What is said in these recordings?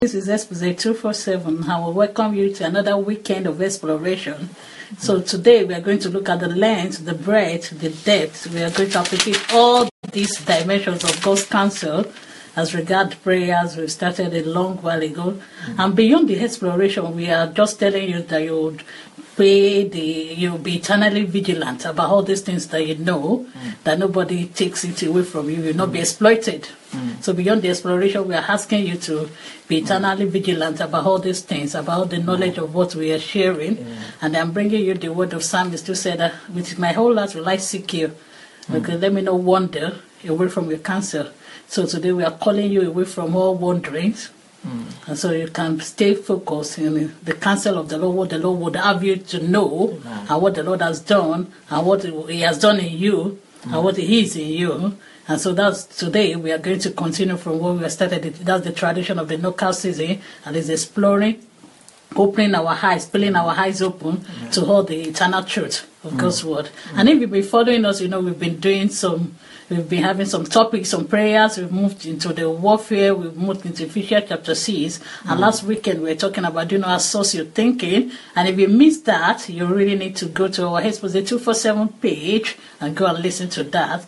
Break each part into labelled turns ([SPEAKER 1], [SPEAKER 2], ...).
[SPEAKER 1] This is Expose 247. I will welcome you to another weekend of exploration. So today we are going to look at the length, the breadth, the depth. We are going to appreciate all these dimensions of God's counsel as regard prayers. We started a long while ago. And beyond the exploration, we are just telling you that you'll be eternally vigilant about all these things that you know, that nobody takes it away from you. You'll not be exploited. So beyond the exploration, we are asking you to be eternally vigilant about all these things, about the knowledge of what we are sharing. And I'm bringing you the word of Psalmist who said that with my whole heart will I seek you. Because let me not wander away from your counsel. So today we are calling you away from all wanderings. And so you can stay focused in the counsel of the Lord, what the Lord would have you to know, and what the Lord has done, and what He has done in you, and what He is in you. And so that's today we are going to continue from where we started. That's the tradition of the knockout season, and it's exploring, opening our eyes, pulling our eyes open to all the eternal truth of God's word. And if you've been following us, you know we've been having some topics, some prayers. We've moved into the warfare. We've moved into Ephesians chapter 6. And last weekend we were talking about, assess your thinking. And if you missed that, you really need to go to our Expose 247 page and go and listen to that.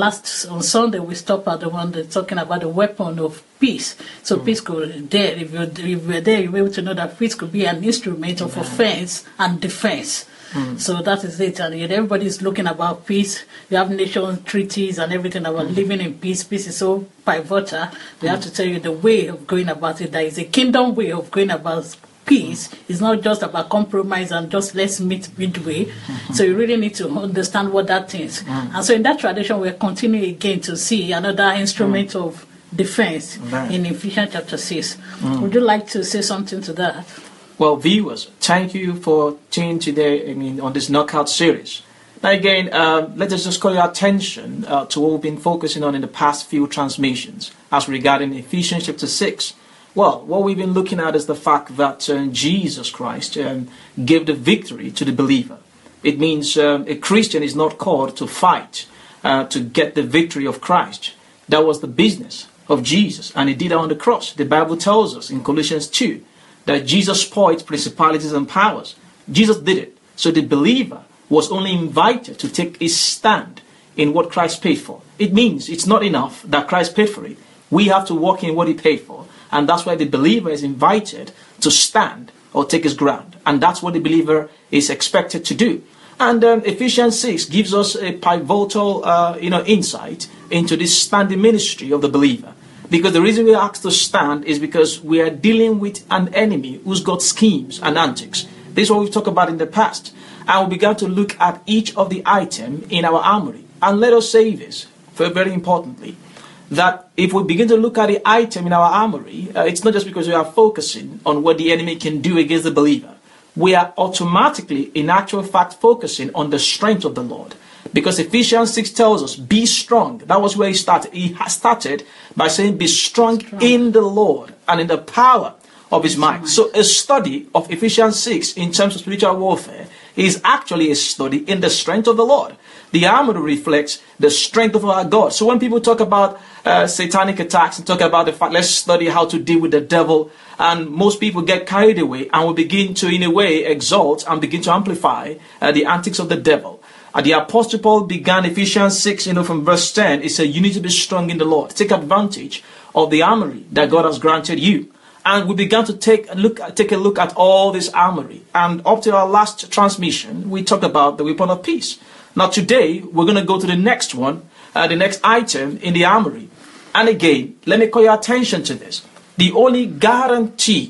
[SPEAKER 1] On Sunday we stopped at the one that's talking about the weapon of peace. So peace could there. If you were there, you'll be able to know that peace could be an instrument of offense and defense. So that is it. And everybody's looking about peace. We have nation treaties and everything about living in peace. Peace is so pivotal. We have to tell you the way of going about it. There is a kingdom way of going about peace. It's not just about compromise and just let's meet midway. So you really need to understand what that is. And so in that tradition, we're continuing again to see another instrument of defense in Ephesians chapter 6. Would you like to say something to that?
[SPEAKER 2] Well, viewers, thank you for tuning today, on this knockout series. Now again, let us just call your attention to what we've been focusing on in the past few transmissions as regarding Ephesians chapter 6. Well, what we've been looking at is the fact that Jesus Christ gave the victory to the believer. It means a Christian is not called to fight to get the victory of Christ. That was the business of Jesus, and He did it on the cross. The Bible tells us in Colossians 2 that Jesus spoiled principalities and powers. Jesus did it. So the believer was only invited to take a stand in what Christ paid for. It means it's not enough that Christ paid for it. We have to walk in what He paid for. And that's why the believer is invited to stand or take his ground. And that's what the believer is expected to do. And Ephesians 6 gives us a pivotal insight into this standing ministry of the believer. Because the reason we are asked to stand is because we are dealing with an enemy who's got schemes and antics. This is what we've talked about in the past. And we began to look at each of the items in our armory. And let us say this, very importantly, that if we begin to look at the item in our armory, it's not just because we are focusing on what the enemy can do against the believer. We are automatically, in actual fact, focusing on the strength of the Lord. Because Ephesians 6 tells us, be strong. That was where he started. He started by saying, be strong in the Lord and in the power of His might. So a study of Ephesians 6 in terms of spiritual warfare is actually a study in the strength of the Lord. The armor reflects the strength of our God. So when people talk about satanic attacks and talk about the fact, let's study how to deal with the devil, and most people get carried away and will begin to, in a way, exalt and begin to amplify the antics of the devil. The Apostle Paul began Ephesians 6, from verse 10. It said, you need to be strong in the Lord. Take advantage of the armory that God has granted you. And we began to take a look at all this armory. And up to our last transmission, we talked about the weapon of peace. Now today, we're going to go to the next one, the next item in the armory. And again, let me call your attention to this. The only guarantee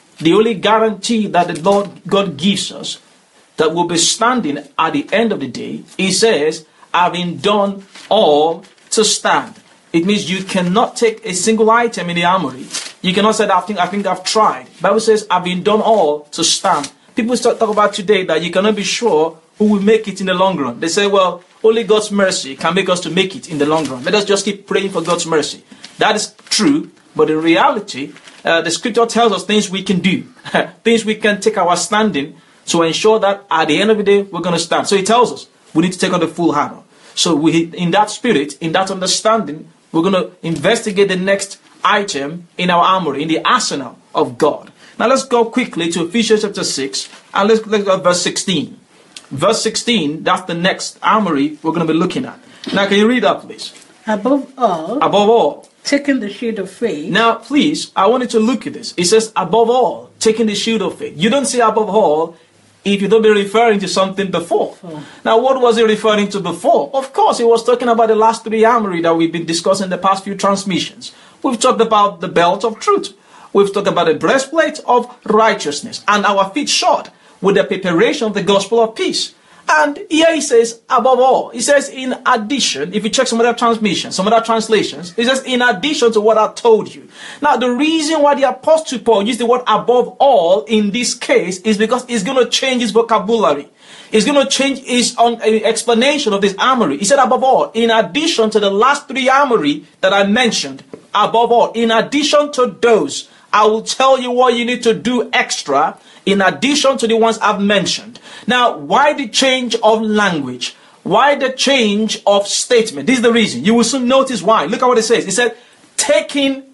[SPEAKER 2] that the Lord God gives us that will be standing at the end of the day, He says, having done all to stand. It means you cannot take a single item in the armory. You cannot say, I think I've tried. The Bible says, having done all to stand. People talk about today that you cannot be sure who will make it in the long run. They say, well, only God's mercy can make us to make it in the long run. Let us just keep praying for God's mercy. That is true, but in reality, the scripture tells us things we can do, things we can take our standing to ensure that at the end of the day, we're going to stand. So He tells us we need to take on the full armor. So in that spirit, in that understanding, we're going to investigate the next item in our armory, in the arsenal of God. Now let's go quickly to Ephesians chapter 6, and let's go to verse 16. Verse 16, that's the next armory we're going to be looking at. Now can you read that, please?
[SPEAKER 1] Above
[SPEAKER 2] all,
[SPEAKER 1] taking the shield of faith.
[SPEAKER 2] Now, please, I want you to look at this. It says, above all, taking the shield of faith. You don't say above all if you don't be referring to something before. Now, what was he referring to before? Of course, he was talking about the last three armory that we've been discussing in the past few transmissions. We've talked about the belt of truth. We've talked about the breastplate of righteousness and our feet shod with the preparation of the gospel of peace. And here he says, above all, he says, in addition, if you check some other transmissions, some other translations, he says, in addition to what I told you. Now, the reason why the Apostle Paul used the word above all in this case is because he's going to change his vocabulary. He's going to change his explanation of this armory. He said, above all, in addition to the last three armory that I mentioned, above all, in addition to those, I will tell you what you need to do extra in addition to the ones I've mentioned. Now, why the change of language? Why the change of statement? This is the reason. You will soon notice why. Look at what it says. It said, taking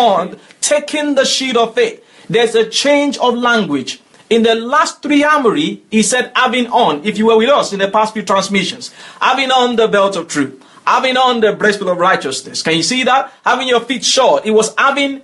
[SPEAKER 2] the shield of faith. There's a change of language. In the last three armory, he said, having on, if you were with us in the past few transmissions, having on the belt of truth, having on the breastplate of righteousness. Can you see that? Having your feet shod. It was having.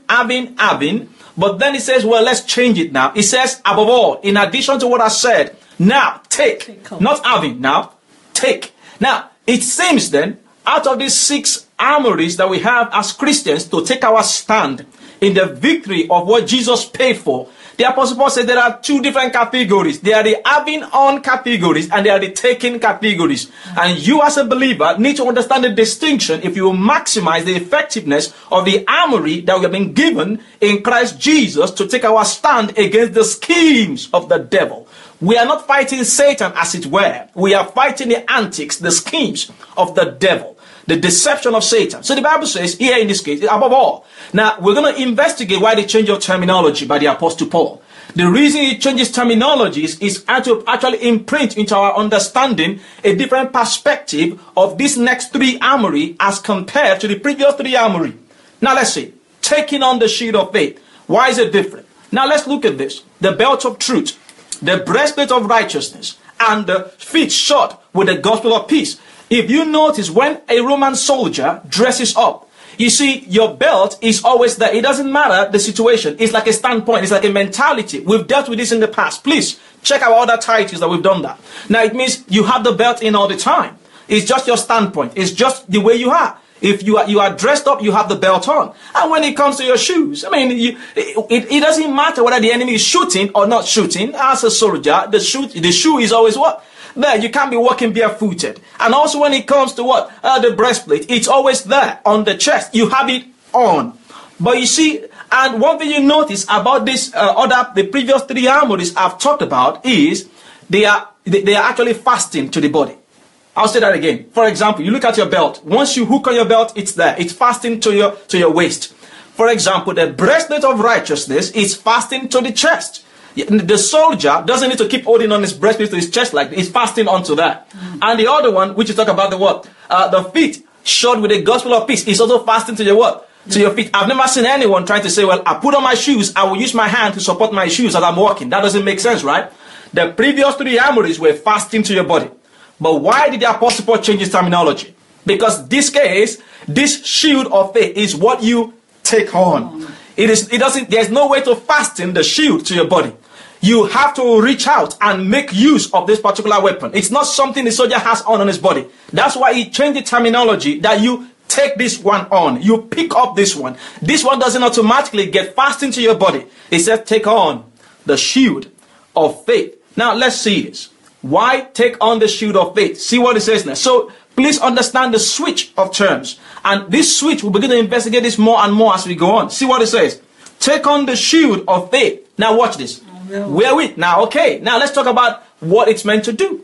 [SPEAKER 2] But then it says, well, let's change it now. It says, above all, in addition to what I said, now take. Not having, now take. Now, it seems then, out of these 6 armories that we have as Christians to take our stand in the victory of what Jesus paid for, the Apostle Paul said there are 2 different categories. There are the having on categories and there are the taking categories. And you as a believer need to understand the distinction if you will maximize the effectiveness of the armory that we have been given in Christ Jesus to take our stand against the schemes of the devil. We are not fighting Satan as it were. We are fighting the antics, the schemes of the devil. The deception of Satan. So the Bible says here in this case, above all. Now, we're going to investigate why the change of terminology by the Apostle Paul. The reason he changes terminologies is to actually imprint into our understanding a different perspective of this next 3 armory as compared to the previous 3 armory. Now, let's see. Taking on the shield of faith. Why is it different? Now, let's look at this. The belt of truth, the breastplate of righteousness, and the feet shod with the gospel of peace. If you notice, when a Roman soldier dresses up, you see, your belt is always there. It doesn't matter the situation. It's like a standpoint. It's like a mentality. We've dealt with this in the past. Please check our other titles that we've done that. Now, it means you have the belt in all the time. It's just your standpoint. It's just the way you are. If you are dressed up, you have the belt on. And when it comes to your shoes, I mean, it doesn't matter whether the enemy is shooting or not shooting. As a soldier, the shoe is always what? There, you can't be walking barefooted. And also when it comes to what? The breastplate, it's always there on the chest. You have it on. But you see, and one thing you notice about this the previous 3 armories I've talked about is they are actually fastened to the body. I'll say that again. For example, you look at your belt. Once you hook on your belt, it's there. It's fastened to your waist. For example, the breastplate of righteousness is fastened to the chest. The soldier doesn't need to keep holding on his breastplate to his chest like this. It's fastened onto that. And the other one, which you talk about the what? The feet shod with the gospel of peace is also fastened to your what? To your feet. I've never seen anyone trying to say, well, I put on my shoes, I will use my hand to support my shoes as I'm walking. That doesn't make sense, right? The previous 3 armories were fastened to your body. But why did the Apostle Paul change his terminology? Because this case, this shield of faith is what you take on. There's no way to fasten the shield to your body. You have to reach out and make use of this particular weapon. It's not something the soldier has on his body. That's why he changed the terminology that you take this one on. You pick up this one. This one doesn't automatically get fastened to your body. It says take on the shield of faith. Now let's see this. Why take on the shield of faith? See what it says now. So please understand the switch of terms. And this switch, we'll begin to investigate this more and more as we go on. See what it says. Take on the shield of faith. Now watch this. Wherewith. Now, okay. Now let's talk about what it's meant to do.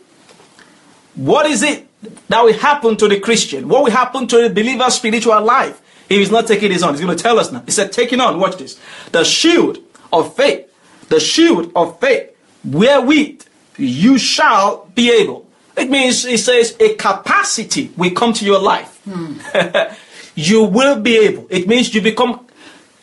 [SPEAKER 2] What is it that will happen to the Christian? What will happen to the believer's spiritual life if he's not taking this on? He's going to tell us now. He said, taking on, watch this. The shield of faith. The shield of faith. Wherewith you shall be able. It means, it says, a capacity will come to your life. You will be able. It means you become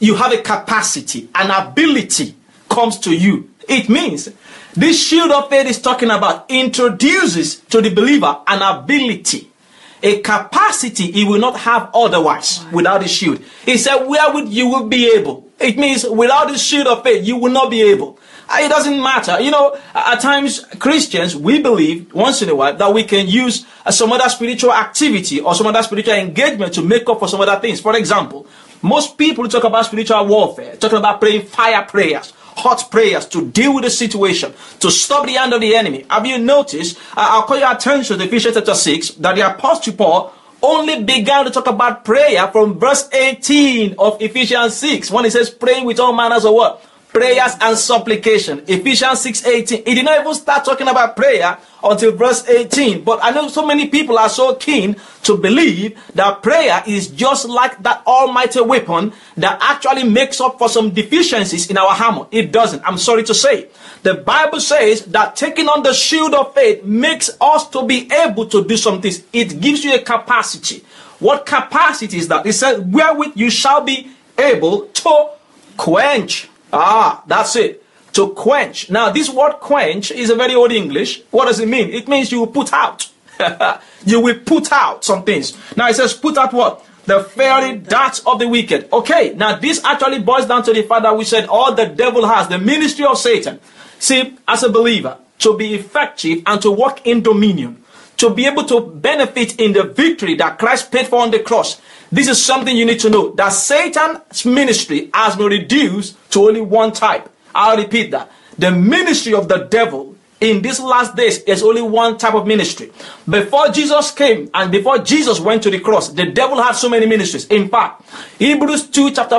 [SPEAKER 2] you have a capacity, an ability comes to you. It means this shield of faith is talking about introduces to the believer an ability, a capacity he will not have otherwise without the shield. He said, wherewith you will be able. It means without the shield of faith, you will not be able. It doesn't matter. You know, at times, Christians, we believe once in a while that we can use some other spiritual activity or some other spiritual engagement to make up for some other things. For example, most people talk about spiritual warfare, talking about praying fire prayers, hot prayers to deal with the situation, to stop the hand of the enemy. Have you noticed, I'll call your attention to Ephesians chapter 6, that the Apostle Paul only began to talk about prayer from verse 18 of Ephesians 6, when he says praying with all manners of what? Prayers and supplication. Ephesians 6:18. He did not even start talking about prayer until verse 18. But I know so many people are so keen to believe that prayer is just like that almighty weapon that actually makes up for some deficiencies in our armor. It doesn't. I'm sorry to say. The Bible says that taking on the shield of faith makes us to be able to do some things. It gives you a capacity. What capacity is that? It says, wherewith you shall be able to quench. That's it. To quench. Now, this word quench is a very old English. What does it mean? It means you will put out. You will put out some things. Now, it says put out what? The fiery darts of the wicked. Okay, now this actually boils down to the fact that we said all the devil has, the ministry of Satan. See, as a believer, to be effective and to walk in dominion, to be able to benefit in the victory that Christ paid for on the cross, this is something you need to know, that Satan's ministry has been reduced to only one type. I'll repeat that. The ministry of the devil in these last days is only one type of ministry. Before Jesus came and before Jesus went to the cross, the devil had so many ministries. In fact, Hebrews chapter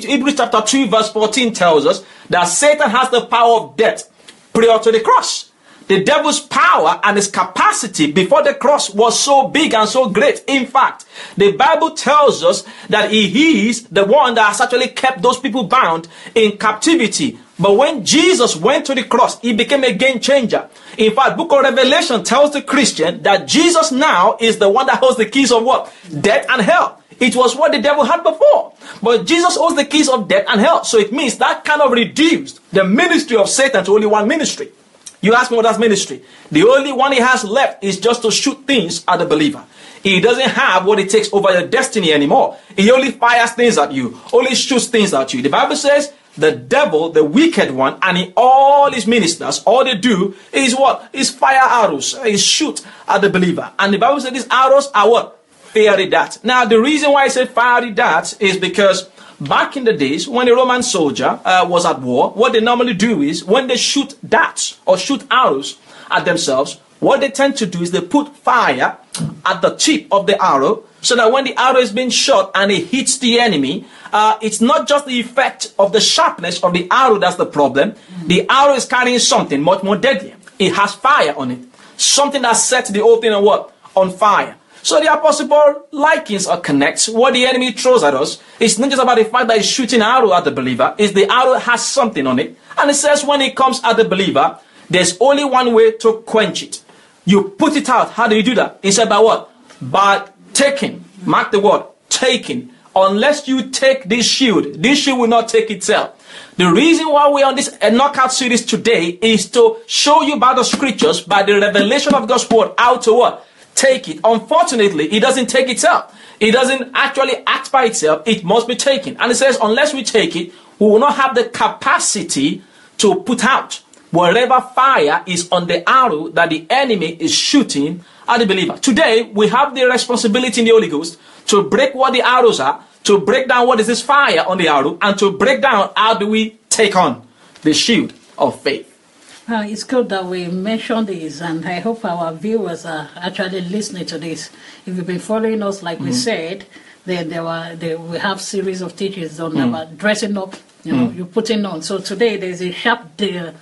[SPEAKER 2] 2 verse 14 tells us that Satan has the power of death prior to the cross. The devil's power and his capacity before the cross was so big and so great. In fact, the Bible tells us that he is the one that has actually kept those people bound in captivity. But when Jesus went to the cross, he became a game changer. In fact, book of Revelation tells the Christian that Jesus now is the one that holds the keys of what? Death and hell. It was what the devil had before. But Jesus holds the keys of death and hell. So it means that kind of reduced the ministry of Satan to only one ministry. You ask me what that's ministry. The only one he has left is just to shoot things at the believer. He doesn't have what it takes over your destiny anymore. He only fires things at you, only shoots things at you. The Bible says the devil, the wicked one, and all his ministers, all they do is what? Is fire arrows. Is shoot at the believer. And the Bible says these arrows are what? Fiery darts. Now, the reason why I say fiery darts is because back in the days when a Roman soldier was at war, what they normally do is when they shoot darts or shoot arrows at themselves, what they tend to do is they put fire at the tip of the arrow so that when the arrow is being shot and it hits the enemy, it's not just the effect of the sharpness of the arrow that's the problem. The arrow is carrying something much more deadly. It has fire on it. Something that sets the whole thing on what? On fire. So the Apostle Paul likens or connects what the enemy throws at us. It's not just about the fact that he's shooting an arrow at the believer. It's the arrow has something on it. And it says when it comes at the believer, there's only one way to quench it. You put it out. How do you do that? He said by what? By taking. Mark the word. Taking. Unless you take this shield will not take itself. The reason why we're on this knockout series today is to show you by the scriptures, by the revelation of God's word, how to what? Take it. Unfortunately, it doesn't take itself. It doesn't actually act by itself. It must be taken. And it says, unless we take it, we will not have the capacity to put out wherever fire is on the arrow that the enemy is shooting at the believer. Today, we have the responsibility in the Holy Ghost to break what the arrows are, to break down what is this fire on the arrow, and to break down how do we take on the shield of faith.
[SPEAKER 1] It's good that we mentioned this, and I hope our viewers are actually listening to this. If you've been following us, like we said, then we have series of teachings on about dressing up. You're putting on. So today there's a sharp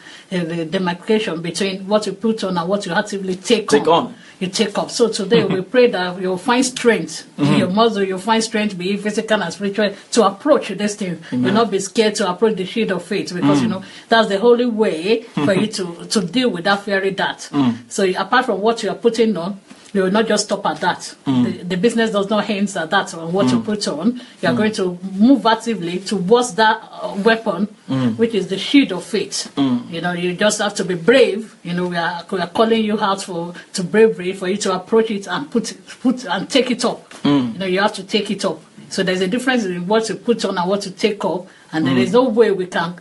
[SPEAKER 1] demarcation between what you put on and what you actively take on. You take up. So today we pray that you'll find strength in your muscle, you'll find strength, be it physical and spiritual, to approach this thing. You'll not be scared to approach the shield of faith, because that's the only way for you to deal with that fiery dart. So apart from what you are putting on, you will not just stop at that. The business does not hint at that on what you put on. You are going to move actively towards that weapon, which is the shield of faith. You know, you just have to be brave. You know, we are calling you out to bravery for you to approach it and put and take it up. You know, you have to take it up. So there's a difference in what to put on and what to take up, and there is no way we can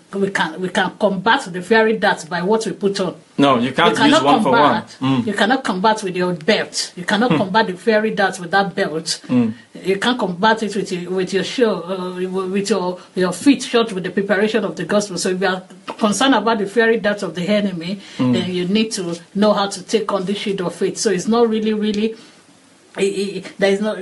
[SPEAKER 1] combat the fiery darts by what we put on.
[SPEAKER 2] No, you can't use one for one.
[SPEAKER 1] You cannot combat with your belt. You cannot combat the fiery darts with that belt. You can't combat it with your shoe, with your feet shod with the preparation of the gospel. So if you are concerned about the fiery darts of the enemy, then you need to know how to take on the shield of faith. So it's not really. There is no.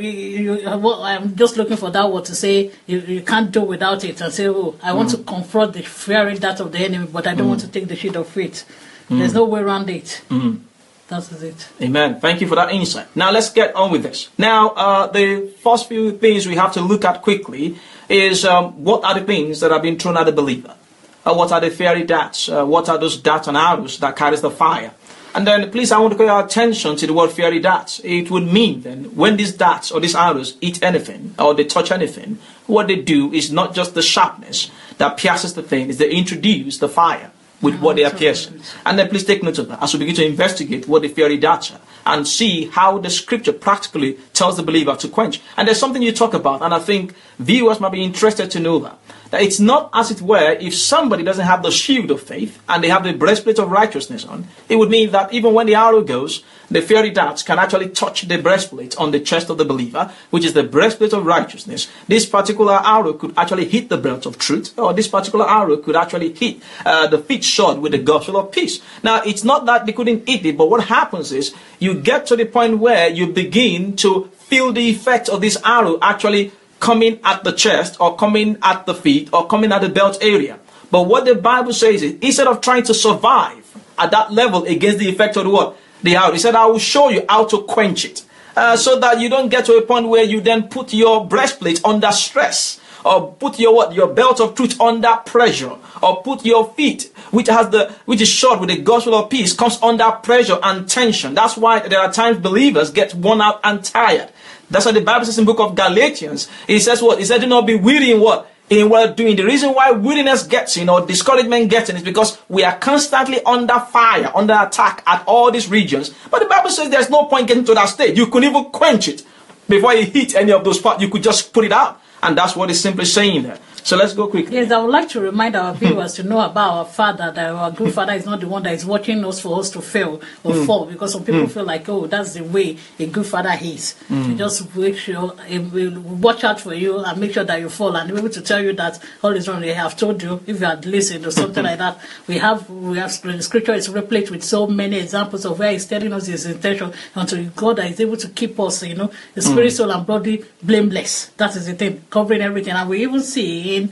[SPEAKER 1] I'm just looking for that word to say. You can't do without it and say, "Oh, I want to confront the fiery dart of the enemy, but I don't want to take the shield of faith." There's no way around it. That is it.
[SPEAKER 2] Amen. Thank you for that insight. Now let's get on with this. Now, the first few things we have to look at quickly is what are the things that have been thrown at the believer? What are the fiery darts? What are those darts and arrows that carries the fire? And then, please, I want to call your attention to the word fiery darts. It would mean, then, when these darts or these arrows hit anything, or they touch anything, what they do is not just the sharpness that pierces the thing, is they introduce the fire with what they are piercing. And then, please take note of that as we begin to investigate what the fiery darts are and see how the scripture practically tells the believer to quench. And there's something you talk about, and I think viewers might be interested to know that it's not as it were if somebody doesn't have the shield of faith and they have the breastplate of righteousness on. It would mean that even when the arrow goes, the fiery darts can actually touch the breastplate on the chest of the believer, which is the breastplate of righteousness. This particular arrow could actually hit the belt of truth, or this particular arrow could actually hit the feet shod with the gospel of peace. Now, it's not that they couldn't hit it, but what happens is you get to the point where you begin to feel the effect of this arrow actually coming at the chest, or coming at the feet, or coming at the belt area. But what the Bible says is, instead of trying to survive at that level against the effect of the what? The arrow, he said, I will show you how to quench it. So that you don't get to a point where you then put your breastplate under stress, or put your belt of truth under pressure, or put your feet, which is shod with the gospel of peace, comes under pressure and tension. That's why there are times believers get worn out and tired. That's what the Bible says in the book of Galatians. It says what? It said, do not be weary in what? In well doing. The reason why weariness gets in, or discouragement gets in, is because we are constantly under fire, under attack at all these regions. But the Bible says there's no point getting to that stage. You couldn't even quench it before you hit any of those parts. You could just put it out. And that's what it's simply saying there. So let's go quickly.
[SPEAKER 1] Yes, I would like to remind our viewers to know about our Father, that our good Father is not the one that is watching us for us to fail or fall, because some people feel like, oh, that's the way a good Father is. To just make sure, watch out for you and make sure that you fall, and be able to tell you that all is wrong. They have told you, if you had listened or something like that. We have the scripture is replete with so many examples of where he's telling us his intention unto God that is able to keep us, the spirit, soul, and body blameless. That is the thing, covering everything. And we even see in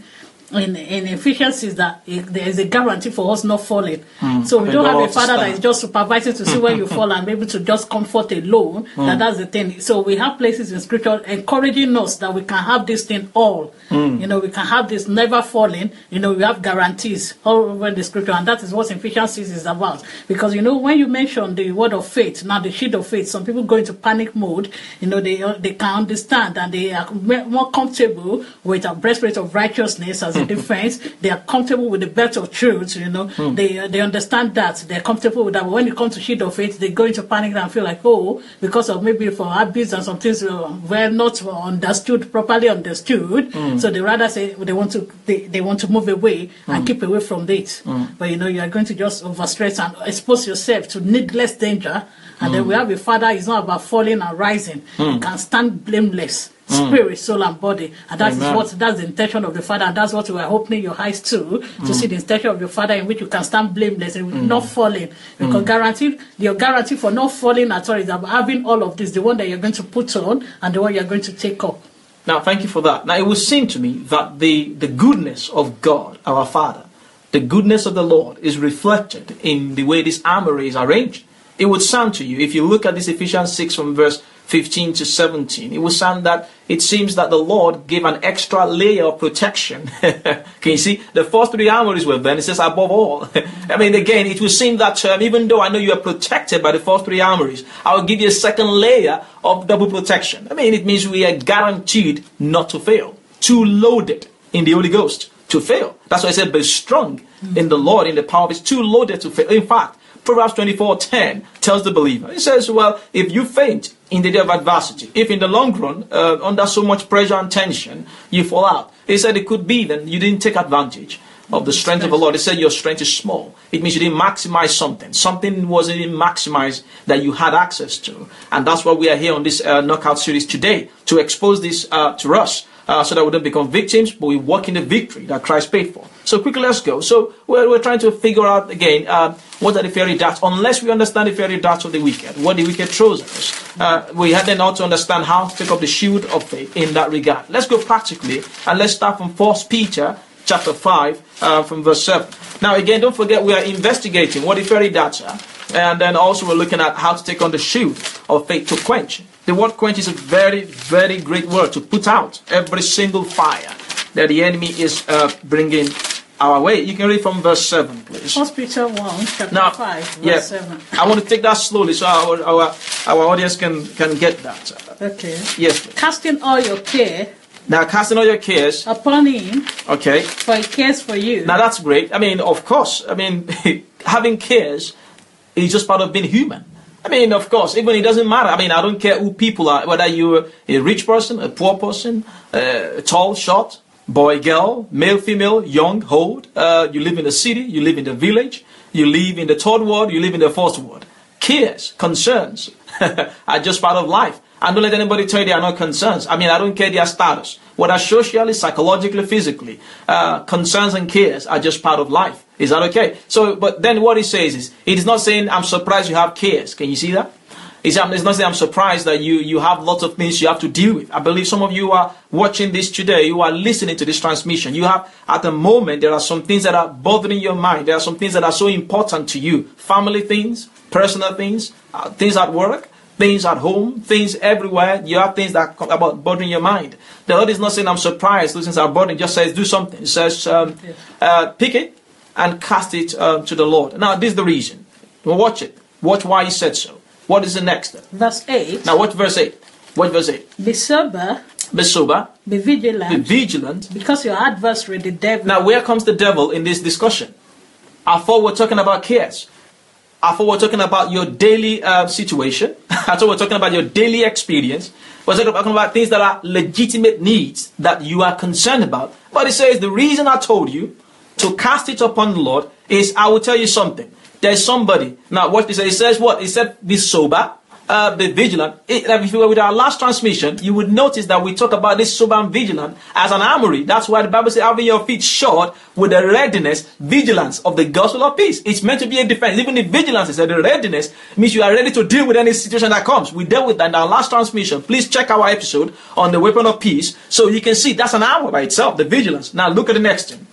[SPEAKER 1] Ephesians is that there is a guarantee for us not falling. So we don't have a Father that is just supervising to see when you fall and be able to just comfort alone. That's the thing. So we have places in scripture encouraging us that we can have this thing all. We can have this never falling. We have guarantees all over the scripture, and that is what Ephesians 6 is about. Because when you mention the word of faith, now the shield of faith, some people go into panic mode. They can understand, and they are more comfortable with a breastplate of righteousness as a defense. They are comfortable with the belt of truth. They understand that, they're comfortable with that. But when it comes to shield of faith, they go into panic and feel like, oh, because of maybe for abuse and some things were not properly understood. So they rather say they want to move away and keep away from it. But you are going to just overstress and expose yourself to needless danger. And then we have a Father. It's not about falling and rising. You can stand blameless, spirit, soul, and body. And that's the intention of the Father. And that's what we are opening your eyes to see the intention of your Father, in which you can stand blameless and not falling. Because your guarantee for not falling at all is about having all of this, the one that you're going to put on and the one you're going to take up.
[SPEAKER 2] Now, thank you for that. Now, it would seem to me that the goodness of God, our Father, the goodness of the Lord is reflected in the way this armor is arranged. It would sound to you, if you look at this Ephesians 6 from verse 15 to 17, it was found that it seems that the Lord gave an extra layer of protection. Can you see? The first three armories were then, it says above all. I mean, again, it would seem that even though I know you are protected by the first three armories, I will give you a second layer of double protection. I mean, it means we are guaranteed not to fail. Too loaded in the Holy Ghost to fail. That's why I said, be strong in the Lord, in the power of His, too loaded to fail. In fact, Proverbs 24:10 tells the believer, it says, well, if you faint in the day of adversity, if in the long run, under so much pressure and tension, you fall out. He said it could be then you didn't take advantage of the strength of the Lord. He said your strength is small. It means you didn't maximize something. Something wasn't maximized that you had access to. And that's why we are here on this knockout series today, to expose this to us. So that we don't become victims, but we walk in the victory that Christ paid for. So quickly, let's go. So we're trying to figure out again, what are the fiery darts? Unless we understand the fiery darts of the wicked, what the wicked throws at us, we had then also understand how to take up the shield of faith in that regard. Let's go practically, and let's start from 1 Peter chapter 5, from verse 7. Now again, don't forget we are investigating what the fiery darts are, and then also we're looking at how to take on the shield of faith to quench. The word quench is a very, very great word, to put out every single fire that the enemy is bringing our way. You can read from verse 7, please.
[SPEAKER 1] 1 Peter 1, chapter 5, verse 7.
[SPEAKER 2] I want to take that slowly so our audience can get that.
[SPEAKER 1] Okay.
[SPEAKER 2] Yes, please.
[SPEAKER 1] Casting all your care.
[SPEAKER 2] Now, casting all your cares
[SPEAKER 1] upon Him.
[SPEAKER 2] Okay.
[SPEAKER 1] For He cares for you.
[SPEAKER 2] Now, that's great. I mean, of course. I mean, having cares is just part of being human. I mean, of course, even it doesn't matter. I mean, I don't care who people are, whether you're a rich person, a poor person, tall, short, boy, girl, male, female, young, old. You live in the city, you live in the village, you live in the third world, you live in the fourth world. Cares, concerns are just part of life. And don't let anybody tell you they are not concerns. I mean, I don't care their status. Whether socially, psychologically, physically, concerns and cares are just part of life. Is that okay? So, but then what he says is, it is not saying, I'm surprised you have cares. Can you see that? It's not saying, I'm surprised that you have lots of things you have to deal with. I believe some of you are watching this today, you are listening to this transmission. You have, at the moment, there are some things that are bothering your mind. There are some things that are so important to you. Family things, personal things, things at work, things at home, things everywhere. You have things that are about bothering your mind. The Lord is not saying, I'm surprised those things are bothering. Just says, do something. It says, pick it and cast it to the Lord. Now, this is the reason. Watch it. Watch why He said so. What is the next step?
[SPEAKER 1] Verse 8.
[SPEAKER 2] Now, watch verse 8. Watch verse 8.
[SPEAKER 1] Be sober.
[SPEAKER 2] Be sober.
[SPEAKER 1] Be vigilant.
[SPEAKER 2] Be vigilant.
[SPEAKER 1] Because your adversary, the devil.
[SPEAKER 2] Now, where comes the devil in this discussion? I thought we're talking about cares. I thought we're talking about your daily situation. I thought we're talking about your daily experience. We're talking about things that are legitimate needs that you are concerned about. But it says the reason I told you to cast it upon the Lord is, I will tell you something. There's somebody. Now, watch this. It says what? It said, be sober, be vigilant. If you were with our last transmission, you would notice that we talk about this sober and vigilant as an armory. That's why the Bible says, having your feet shod with the readiness, vigilance of the gospel of peace. It's meant to be a defense. Even the vigilance is the readiness means you are ready to deal with any situation that comes. We dealt with that in our last transmission. Please check our episode on the weapon of peace so you can see that's an armor by itself, the vigilance. Now look at the next thing.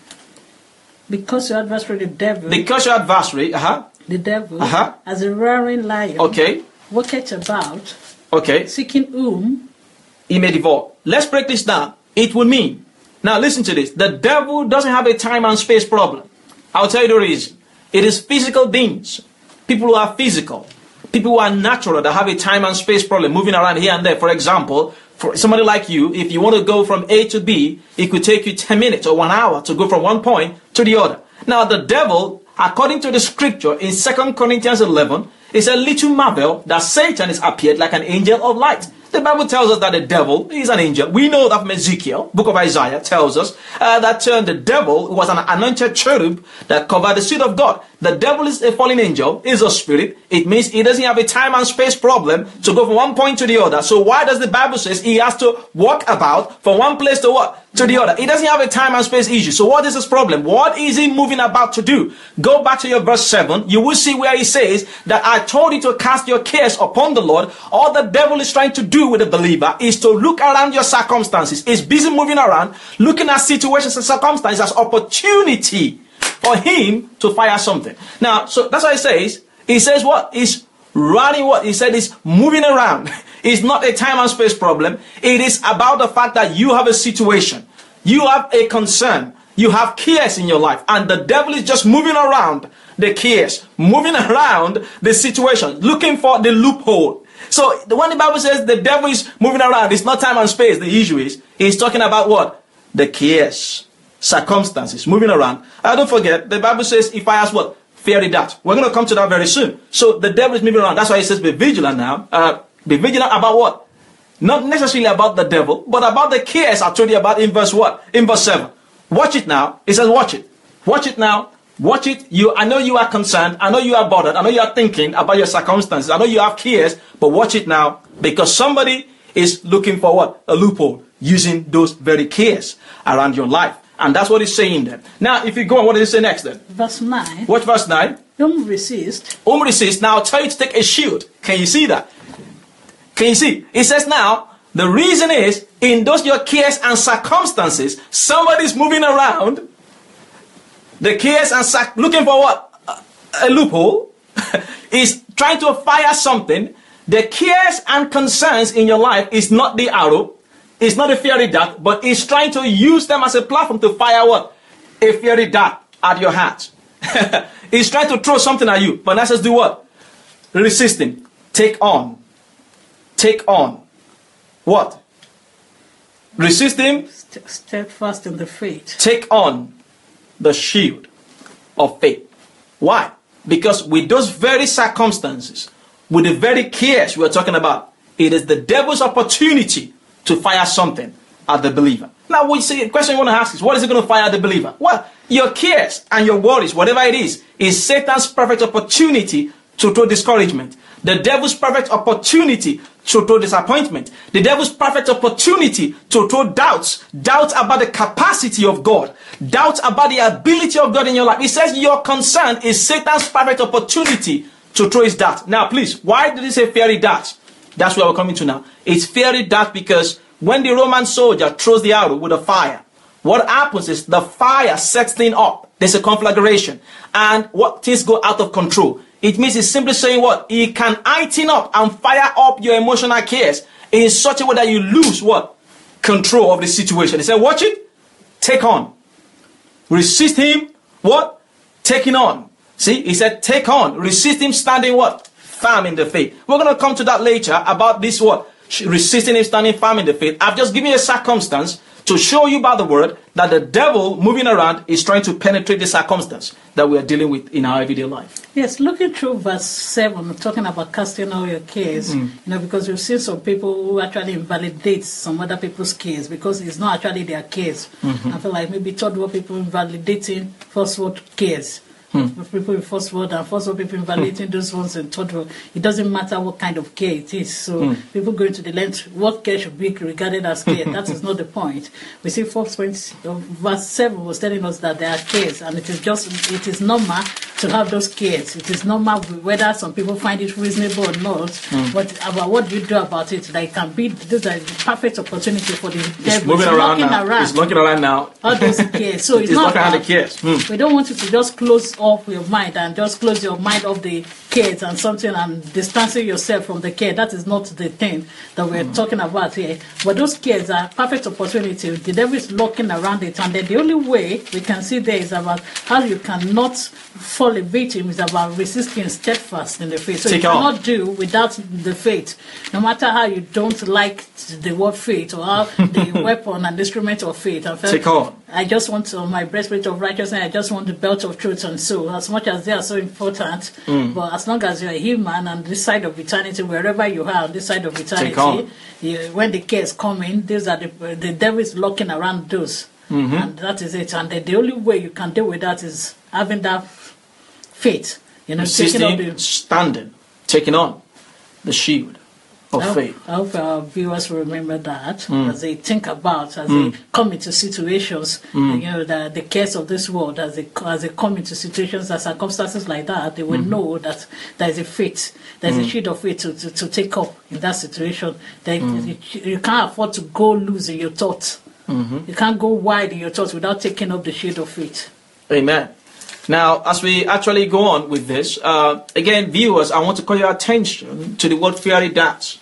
[SPEAKER 1] Because your adversary, the devil.
[SPEAKER 2] Because your adversary,
[SPEAKER 1] the devil, as a roaring lion.
[SPEAKER 2] Okay.
[SPEAKER 1] Walketh about.
[SPEAKER 2] Okay.
[SPEAKER 1] Seeking whom
[SPEAKER 2] he may devour. Let's break this down. It would mean, now listen to this. The devil doesn't have a time and space problem. I'll tell you the reason. It is physical beings. People who are physical. People who are natural that have a time and space problem, moving around here and there. For example, for somebody like you, if you want to go from A to B, it could take you 10 minutes or 1 hour to go from one point to the other. Now the devil, according to the scripture in 2 Corinthians 11, is a little marvel that Satan is appeared like an angel of light. The Bible tells us that the devil is an angel. We know that from Ezekiel, book of Isaiah, tells us that the devil was an anointed cherub that covered the seat of God. The devil is a fallen angel, is a spirit. It means he doesn't have a time and space problem to go from one point to the other. So why does the Bible say he has to walk about from one place to what? To the other. He doesn't have a time and space issue. So what is his problem? What is he moving about to do? Go back to your verse 7. You will see where he says that I told you to cast your cares upon the Lord. All the devil is trying to do with the believer is to look around your circumstances. He's busy moving around, looking at situations and circumstances as opportunity for him to fire something. Now, so that's what he says. He says what? He's running what? He said he's moving around. It's not a time and space problem. It is about the fact that you have a situation. You have a concern. You have cares in your life. And the devil is just moving around the cares, moving around the situation, looking for the loophole. So when the Bible says the devil is moving around, it's not time and space. The issue is, he's talking about what? The cares, circumstances, moving around. Don't forget, the Bible says, if I ask what? Fiery dart. We're going to come to that very soon. So the devil is moving around. That's why he says be vigilant now. Be vigilant about what? Not necessarily about the devil, but about the cares I told you about in verse what? In verse 7. Watch it now. It says watch it. Watch it now. Watch it. I know you are concerned. I know you are bothered. I know you are thinking about your circumstances. I know you have cares, but watch it now, because somebody is looking for what? A loophole, using those very cares around your life. And that's what he's saying there. Now, if you go on, what does it say next then?
[SPEAKER 1] Verse 9.
[SPEAKER 2] Watch verse 9.
[SPEAKER 1] Whom resist.
[SPEAKER 2] Whom resist. Now, I'll tell you to take a shield. Can you see that? Can you see? It says now, the reason is, in those your cares and circumstances, somebody's moving around the cares and looking for what? A loophole. Is trying to fire something. The cares and concerns in your life is not the arrow. It's not a fiery dart, but it's trying to use them as a platform to fire what? A fiery dart at your heart. It's trying to throw something at you. But that says do what? Resist him. Take on. Take on. What? Resist him.
[SPEAKER 1] Steadfast in the faith.
[SPEAKER 2] Take on the shield of faith. Why? Because with those very circumstances, with the very cares we're talking about, it is the devil's opportunity to fire something at the believer. Now, the question you want to ask is, what is it going to fire at the believer? Well, your cares and your worries, whatever it is Satan's perfect opportunity to throw discouragement. The devil's perfect opportunity to throw disappointment. The devil's perfect opportunity to throw doubts. Doubts about the capacity of God. Doubts about the ability of God in your life. It says your concern is Satan's perfect opportunity to throw his dart. Now, please, why did he say fiery dart? That's where we're coming to now. It's fiery dart because when the Roman soldier throws the arrow with a fire, what happens is the fire sets things up. There's a conflagration. And what things go out of control. It means it's simply saying what? It can heighten up and fire up your emotional cares in such a way that you lose what? Control of the situation. He said, watch it. Take on. Resist him. What? Taking on. See, he said, take on. Resist him standing what? Firm in the faith. We're going to come to that later about this what? Resisting him standing firm in the faith. I've just given you a circumstance to show you by the word that the devil moving around is trying to penetrate the circumstance that we are dealing with in our everyday life.
[SPEAKER 1] Yes, looking through verse 7, talking about casting all your cares, because we've seen some people who actually invalidate some other people's cares because it's not actually their cares. I feel like maybe third world people invalidating first world cares. People in first world and first world people invalidating those ones in third world. It doesn't matter what kind of care it is. So people going to the length, what care should be regarded as care? That is not the point. We see verse 7 was telling us that there are cares, and it is normal to have those cares. It is normal whether some people find it reasonable or not. But about what you do about it, like can be this is a perfect opportunity for the devil.
[SPEAKER 2] Moving around now. It's looking around now.
[SPEAKER 1] All those cares. So it's not
[SPEAKER 2] around the cares.
[SPEAKER 1] We don't want you to just close off your mind and just close your mind off the cares and something and distancing yourself from the care. That is not the thing that we're talking about here. But those cares are perfect opportunity. The devil is looking around it, and then the only way we can see there is about how you cannot fall a victim is about resisting steadfast in the faith. So you cannot do without the faith. No matter how you don't like the word faith or how the weapon and instrument of faith.
[SPEAKER 2] Take on.
[SPEAKER 1] I just want my breastplate of righteousness. I just want the belt of truth and so. As much as they are so important, but as long as you're a human and this side of eternity, wherever you are on this side of eternity, when the cares come in, these are the devil is looking around those, and that is it. And the only way you can deal with that is having that faith,
[SPEAKER 2] resisting, standing, taking on the shield of faith.
[SPEAKER 1] I hope our viewers will remember that as they think about, as they come into situations, the cares of this world, as they come into situations and circumstances like that, they will know that there is a faith, there's a shield of faith to take up in that situation. You can't afford to go loose in your thoughts. You can't go wide in your thoughts without taking up the shield of faith.
[SPEAKER 2] Amen. Now, as we actually go on with this, again, viewers, I want to call your attention to the word fiery darts.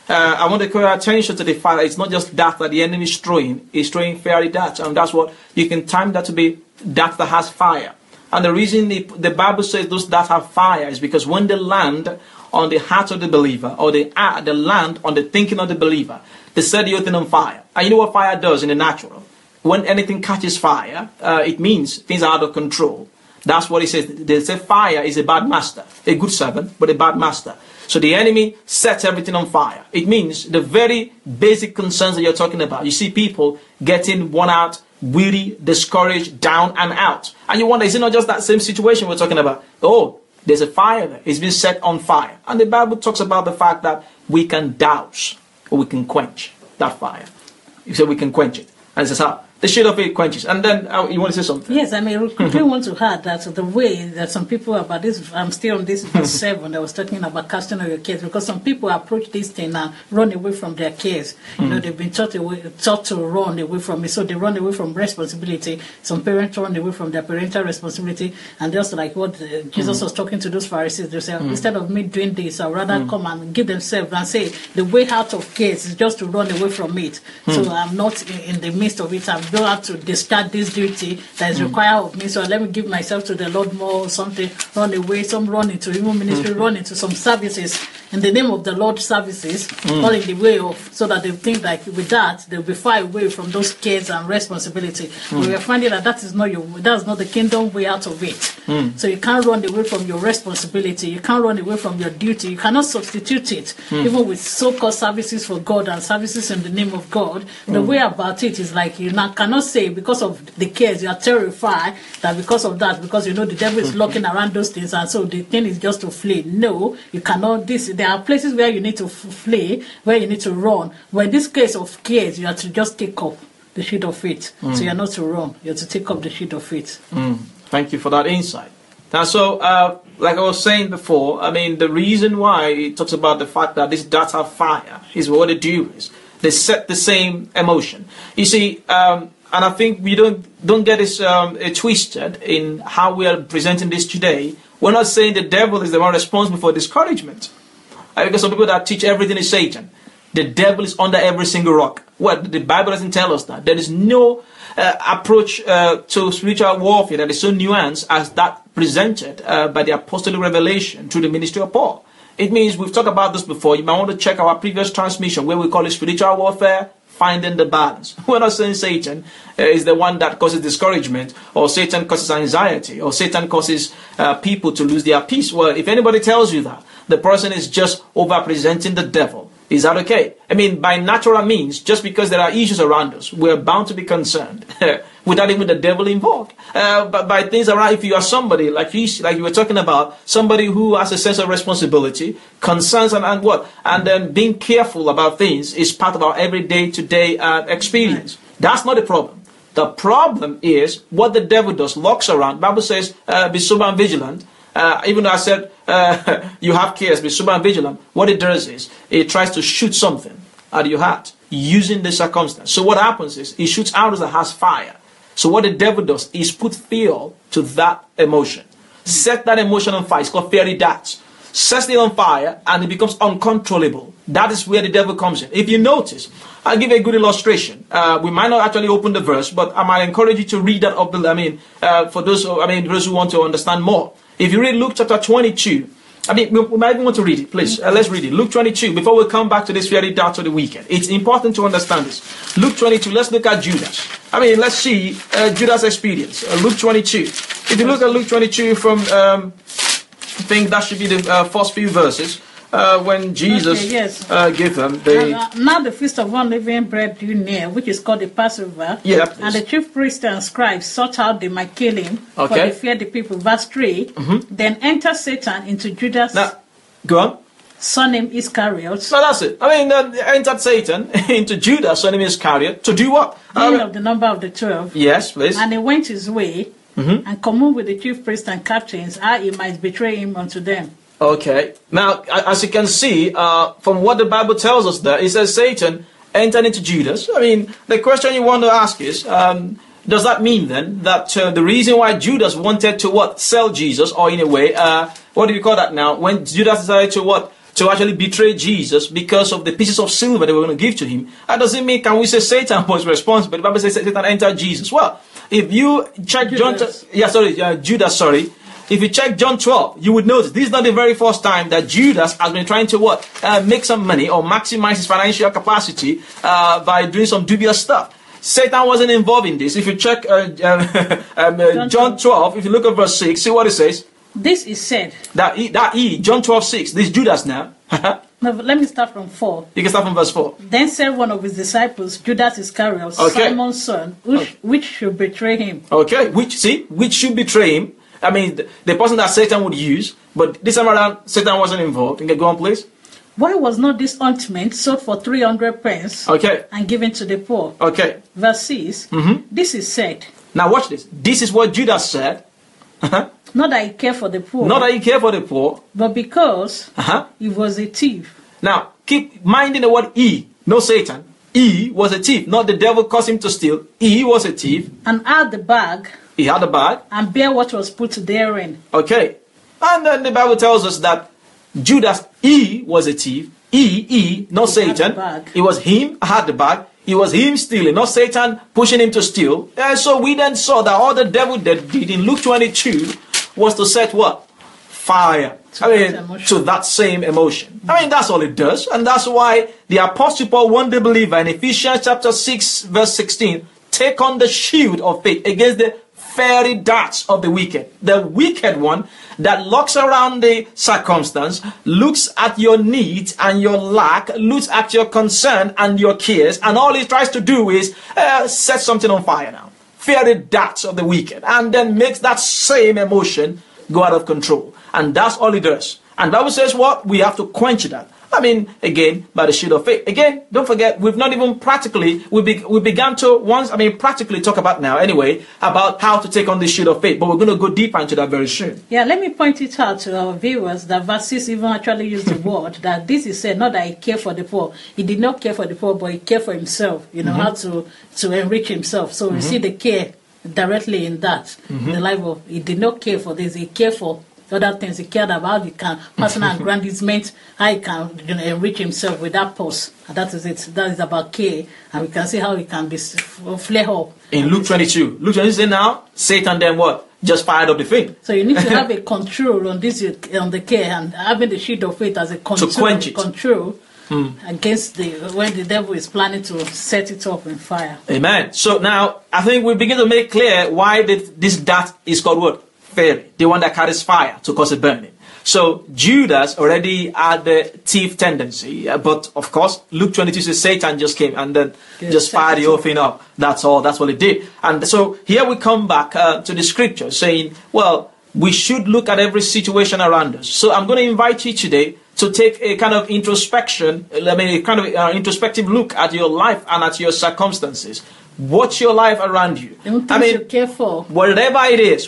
[SPEAKER 2] I want to call your attention to the fact that it's not just that the enemy is throwing. He's throwing fiery darts. And that's what you can time that to be that has fire. And the reason the Bible says those that have fire is because when they land on the heart of the believer, or they land on the thinking of the believer, they set the whole thing on fire. And you know what fire does in the natural? When anything catches fire, it means things are out of control. That's what he says. They say fire is a bad master, a good servant, but a bad master. So the enemy sets everything on fire. It means the very basic concerns that you're talking about. You see people getting worn out, weary, discouraged, down and out. And you wonder, is it not just that same situation we're talking about? Oh, there's a fire there. It's been set on fire. And the Bible talks about the fact that we can douse or we can quench that fire. You say we can quench it. And it says how? The shade of it quenches. And then you want to say something?
[SPEAKER 1] Yes, I mean, quickly want to add that the way that some people about this, I'm still on this verse 7, I was talking about casting of your cares, because some people approach this thing and run away from their cares. You know, they've been taught to run away from it, so they run away from responsibility. Some parents run away from their parental responsibility, and just like what Jesus was talking to those Pharisees, they say, instead of me doing this, I'd rather come and give themselves and say, the way out of cares is just to run away from it. So I'm not in the midst of it. I don't have to discharge this duty that is required of me, so let me give myself to the Lord more or something, run away, some run into human ministry, run into some services in the name of the Lord services, all in the way of, so that they think like with that they'll be far away from those cares and responsibility. But we are finding that that's not the kingdom way out of it. So you can't run away from your responsibility, you can't run away from your duty, you cannot substitute it, even with so-called services for God and services in the name of God. The way about it is like you cannot say because of the cares you are terrified that because of that, because you know the devil is lurking around those things, and so the thing is just to flee. No, you cannot. There are places where you need to flee, where you need to run. But in this case of cares, you have to just take up the shield of faith. So you're not to run, you have to take up the shield of faith.
[SPEAKER 2] Thank you for that insight. Now, so like I was saying before, I mean, the reason why it talks about the fact that these darts have fire is what they do is they set the same emotion. You see, and I think we don't get this twisted in how we are presenting this today. We're not saying the devil is the one responsible for discouragement. Because some people that teach everything is Satan. The devil is under every single rock. Well, the Bible doesn't tell us that. There is no approach to spiritual warfare that is so nuanced as that presented by the apostolic revelation through the ministry of Paul. It means, we've talked about this before, you might want to check our previous transmission where we call it spiritual warfare, finding the balance. We're not saying Satan is the one that causes discouragement, or Satan causes anxiety, or Satan causes people to lose their peace. Well, if anybody tells you that, the person is just over-presenting the devil. Is that okay? I mean, by natural means, just because there are issues around us, we're bound to be concerned without even the devil involved. But by things around, if you are somebody, like you were talking about, somebody who has a sense of responsibility, concerns and what? And then being careful about things is part of our everyday today experience. That's not the problem. The problem is what the devil does, lurks around. The Bible says, be sober and vigilant. Even though I said you have cares, be sober and vigilant, what it does is it tries to shoot something out of your heart using the circumstance. So what happens is it shoots arrows that has fire. So what the devil does is put fuel to that emotion. Set that emotion on fire. It's called fiery darts. Sets it on fire and it becomes uncontrollable. That is where the devil comes in. If you notice, I'll give you a good illustration. We might not actually open the verse, but I might encourage you to read that up. For those who want to understand more. If you read Luke chapter 22, we might even want to read it, please. Let's read it. Luke 22, before we come back to this fiery dart of the weekend. It's important to understand this. Luke 22, let's look at Judas. Let's see Judas' experience. Luke 22. If you look at Luke 22 from, I think that should be the first few verses. When Jesus gave them
[SPEAKER 1] now the feast of unleavened bread drew near, which is called the Passover. And the chief priests and scribes sought out they might kill him, for they feared the people. Verse 3. Then entered Satan into Judas.
[SPEAKER 2] Now, go on.
[SPEAKER 1] Son named Iscariot.
[SPEAKER 2] So that's it. Entered Satan into Judas, son named Iscariot, to do what?
[SPEAKER 1] Being of the number of the 12.
[SPEAKER 2] Yes, please.
[SPEAKER 1] And he went his way and communed with the chief priests and captains, how he might betray him unto them.
[SPEAKER 2] Okay. Now, as you can see, from what the Bible tells us there, it says Satan entered into Judas. The question you want to ask is, does that mean then that the reason why Judas wanted to sell Jesus, or in a way, what do you call that now? When Judas decided to to actually betray Jesus because of the pieces of silver they were going to give to him. That doesn't mean, can we say Satan was responsible? The Bible says Satan entered Jesus. Well, if you check Judas. Judas, sorry. If you check John 12, you would notice this is not the very first time that Judas has been trying to make some money or maximize his financial capacity by doing some dubious stuff. Satan wasn't involved in this. If you check John 12, if you look at verse 6, see what it says.
[SPEAKER 1] This is said.
[SPEAKER 2] John 12:6. This is Judas now.
[SPEAKER 1] No, let me start from 4.
[SPEAKER 2] You can start from verse 4.
[SPEAKER 1] Then said one of his disciples, Judas Iscariot, Simon's son, which should betray him.
[SPEAKER 2] Okay, which should betray him. I mean, the person that Satan would use, but this time around, Satan wasn't involved. You can go on, please.
[SPEAKER 1] Why was not this ointment sold for 300 pence and given to the poor?
[SPEAKER 2] Okay.
[SPEAKER 1] Verse 6, this is said.
[SPEAKER 2] Now watch this. This is what Judas said.
[SPEAKER 1] Not that he cared for the poor.
[SPEAKER 2] Not that he cared for the poor.
[SPEAKER 1] But because he was a thief.
[SPEAKER 2] Now, keep minding the word he, no Satan. He was a thief. Not the devil caused him to steal. He was a thief.
[SPEAKER 1] And had the bag.
[SPEAKER 2] He had the bag.
[SPEAKER 1] And bear what was put therein.
[SPEAKER 2] Okay. And then the Bible tells us that Judas, he was a thief. He, not Satan. It was him had the bag. It was him stealing, not Satan pushing him to steal. And so we then saw that all the devil did in Luke 22 was to set what? Fire. To that same emotion. I mean, that's all it does. And that's why the Apostle Paul warned the believer in Ephesians chapter 6, verse 16, take on the shield of faith against the fiery darts of the wicked. The wicked one that looks around the circumstance, looks at your needs and your lack, looks at your concern and your cares, and all he tries to do is set something on fire now. Fiery darts of the wicked. And then makes that same emotion go out of control. And that's all he does. And the Bible says what? We have to quench that. I mean, again, by the shield of faith. Again, don't forget, we've not even practically, we began to practically talk about now anyway, about how to take on the shield of faith. But we're going to go deeper into that very soon.
[SPEAKER 1] Yeah, let me point it out to our viewers that verse 6 even actually used the word that this is said, not that he cared for the poor. He did not care for the poor, but he cared for himself, how to enrich himself. So we see the care directly in that. The life of, he did not care for this, he cared for other things. He cared about how he can personal aggrandizement, how he can enrich himself with that purse. And that is it. That is about care. And we can see how he can be flare up. In
[SPEAKER 2] Luke 22. Luke 22 says now, Satan then what? Just fired up the thing.
[SPEAKER 1] So you need to have a control on this, on the care, and having the shield of faith as a control.
[SPEAKER 2] To quench it.
[SPEAKER 1] Control against when the devil is planning to set it up in fire.
[SPEAKER 2] Amen. So now, I think we begin to make clear why this dart is called what? Fiery, the one that carries fire to cause a burning. So Judas already had the thief tendency, but of course Luke 22 says Satan just came and then just fired the whole thing up. That's all. That's what it did. And so here we come back to the scripture saying, well, we should look at every situation around us. So I'm going to invite you today to take a kind of introspection, a kind of introspective look at your life and at your circumstances. Watch your life around you.
[SPEAKER 1] You're careful.
[SPEAKER 2] Wherever it is,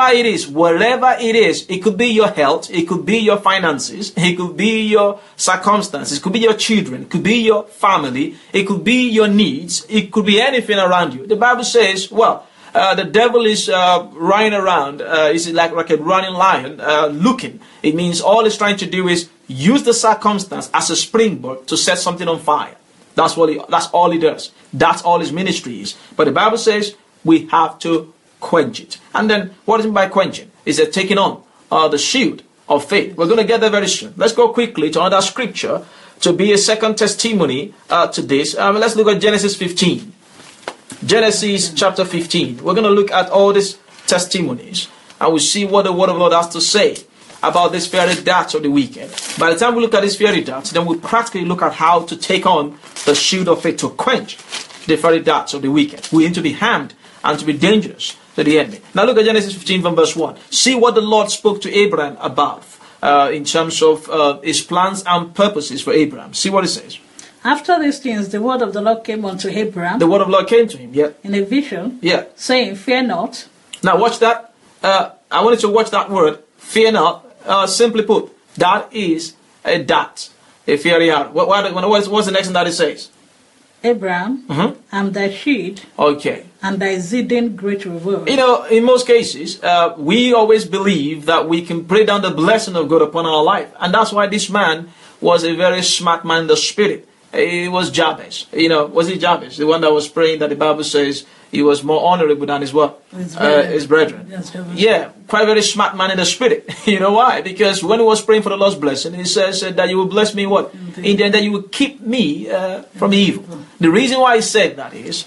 [SPEAKER 2] it could be your health, it could be your finances, it could be your circumstances, it could be your children, it could be your family, it could be your needs, it could be anything around you. The Bible says, well, the devil is running around, he's like a running lion, looking. It means all he's trying to do is use the circumstance as a springboard to set something on fire. That's all he does. That's all his ministry is. But the Bible says we have to quench it. And then what is it by quenching? Is it taking on the shield of faith? We're going to get there very soon. Let's go quickly to another scripture to be a second testimony to this. Let's look at Genesis 15. Genesis chapter 15. We're going to look at all these testimonies and we'll see what the word of the Lord has to say about this fiery darts of the wicked. By the time we look at these fiery darts, then we'll practically look at how to take on the shield of faith to quench the fiery darts of the wicked. We need to be harmed and to be dangerous to the enemy. Now look at Genesis 15 from verse 1. See what the Lord spoke to Abraham about in terms of his plans and purposes for Abraham. See what it says.
[SPEAKER 1] After these things, the word of the Lord came unto Abraham.
[SPEAKER 2] The word of the Lord came to him, yeah.
[SPEAKER 1] In a vision,
[SPEAKER 2] yeah,
[SPEAKER 1] saying, fear not.
[SPEAKER 2] Now watch that. I wanted to watch that word, fear not. Simply put, that is a dart, a fiery arrow. What's the next thing that it says?
[SPEAKER 1] Abraham, I'm thy shield,
[SPEAKER 2] Okay.
[SPEAKER 1] and thy exceeding great reward.
[SPEAKER 2] In most cases, we always believe that we can pray down the blessing of God upon our life. And that's why this man was a very smart man in the spirit. It was Jabez. Was it Jabez? The one that was praying that the Bible says he was more honorable than his what? His brethren.
[SPEAKER 1] Yes,
[SPEAKER 2] Yeah, quite a very smart man in the spirit. You know why? Because when he was praying for the Lord's blessing, he says that you will bless me what? In the end, that you will keep me from evil. The reason why he said that is,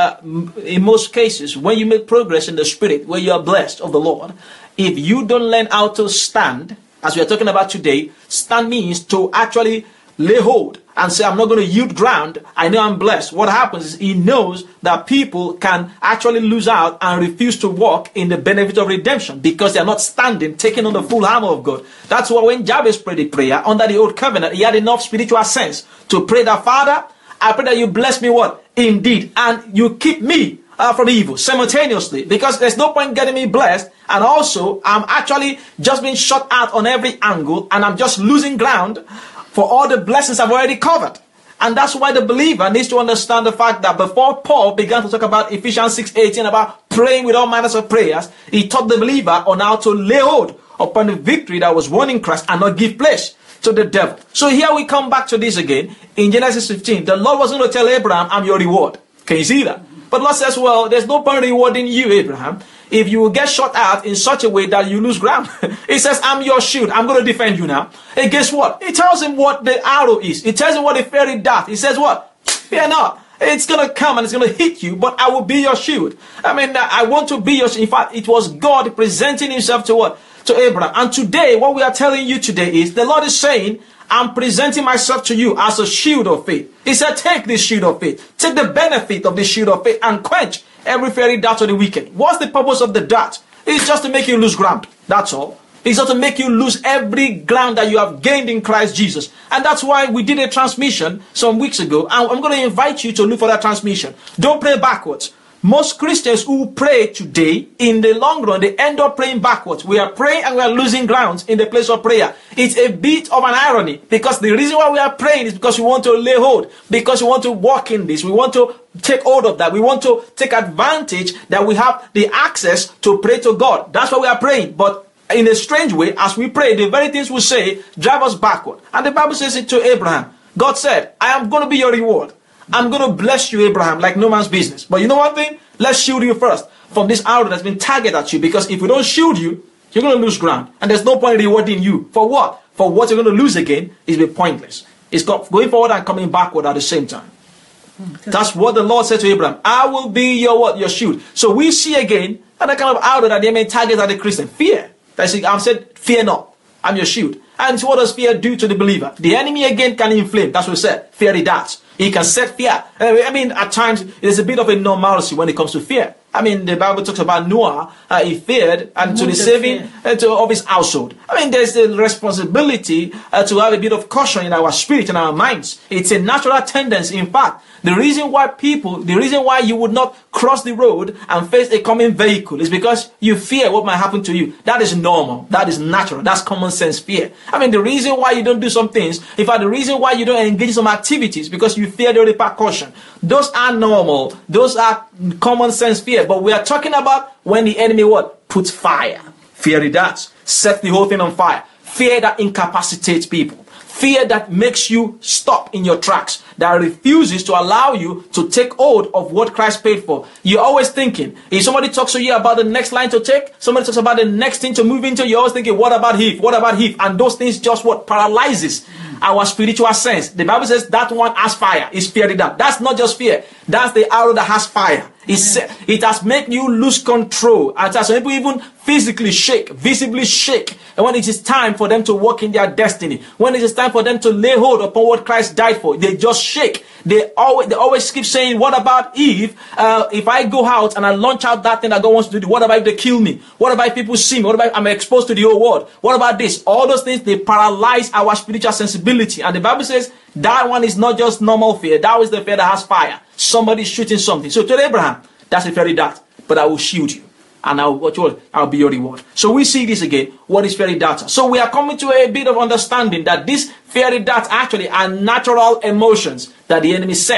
[SPEAKER 2] in most cases, when you make progress in the spirit, where you are blessed of the Lord, if you don't learn how to stand, as we are talking about today, stand means to actually lay hold and say, I'm not going to yield ground. I know I'm blessed. What happens is he knows that people can actually lose out and refuse to walk in the benefit of redemption because they are not standing, taking on the full armor of God. That's why when Jabez prayed the prayer under the old covenant, he had enough spiritual sense to pray that, Father, I pray that you bless me what? Indeed. And you keep me from evil simultaneously, because there's no point getting me blessed and also I'm actually just being shut out on every angle and I'm just losing ground for all the blessings I've already covered. And that's why the believer needs to understand the fact that before Paul began to talk about Ephesians 6:18 about praying with all manners of prayers, he taught the believer on how to lay hold upon the victory that was won in Christ and not give place to the devil. So here we come back to this again. In Genesis 15, the Lord was going to tell Abraham, I'm your reward. Can you see that? But Lord says, well, there's no point rewarding you, Abraham, if you will get shot out in such a way that you lose ground. He says, I'm your shield. I'm going to defend you now. And guess what? He tells him what the arrow is. He tells him what the fiery dart. He says what? Fear not. It's going to come and it's going to hit you, but I will be your shield. I mean, I want to be your shield. In fact, it was God presenting himself to what? To Abraham. And today, what we are telling you today is, the Lord is saying, I'm presenting myself to you as a shield of faith. He said, take this shield of faith. Take the benefit of this shield of faith and quench every fiery dart of the wicked. What's the purpose of the dart? It's just to make you lose ground. That's all. It's not to make you lose every ground that you have gained in Christ Jesus. And that's why we did a transmission some weeks ago. And I'm going to invite you to look for that transmission. Don't pray backwards. Most Christians who pray today, in the long run, they end up praying backwards. We are praying and we are losing grounds in the place of prayer. It's a bit of an irony, because the reason why we are praying is because we want to lay hold, because we want to walk in this. We want to take hold of that. We want to take advantage that we have the access to pray to God. That's why we are praying. But in a strange way, as we pray, the very things we say drive us backward. And the Bible says it to Abraham. God said, I am going to be your reward. I'm going to bless you, Abraham, like no man's business. But you know one thing? Let's shield you first from this arrow that's been targeted at you. Because if we don't shield you, you're going to lose ground. And there's no point rewarding you. For what? For what you're going to lose again is be pointless. It's going forward and coming backward at the same time. That's what the Lord said to Abraham. I will be your what? Your shield. So we see again another kind of arrow that they may target at the Christian. Fear. I've said, fear not. I'm your shield. And what does fear do to the believer? The enemy again can inflame. That's what we said. Fiery darts. He can set fear. I mean, at times, there's a bit of a normalcy when it comes to fear. I mean, the Bible talks about Noah. He feared and to the saving of his household. I mean, there's the responsibility to have a bit of caution in our spirit and our minds. It's a natural tendency. In fact, the reason why you would not cross the road and face a coming vehicle is because you fear what might happen to you. That is normal. That is natural. That's common sense fear. I mean, the reason why you don't do some things, in fact, the reason why you don't engage in some activities, because you fear the repercussion. Those are normal. Those are common sense fear. But we are talking about when the enemy what? Puts fire. Fiery darts. Set the whole thing on fire. Fear that incapacitates people. Fear that makes you stop in your tracks, that refuses to allow you to take hold of what Christ paid for. You're always thinking, if somebody talks to you about the next line to take, somebody talks about the next thing to move into, you're always thinking, what about Heath? What about Heath? And those things just what? Paralyzes our spiritual sense. The Bible says that one has fire. Is fear that? That's not just fear. That's the arrow that has fire. It has made you lose control. It has made people even physically shake, visibly shake. And when it is time for them to walk in their destiny, when it is time for them to lay hold upon what Christ died for, they just shake. They always keep saying, what about if I go out and I launch out that thing that God wants to do? What about if they kill me? What about if people see me? What about if I'm exposed to the whole world? What about this? All those things, they paralyze our spiritual sensibility. And the Bible says that one is not just normal fear. That is the fear that has fire. Somebody shooting something. So to Abraham, that's a fiery dart, but I will shield you. And I'll be your reward. So we see this again. What is fiery darts? So we are coming to a bit of understanding that these fiery darts actually are natural emotions that the enemy sets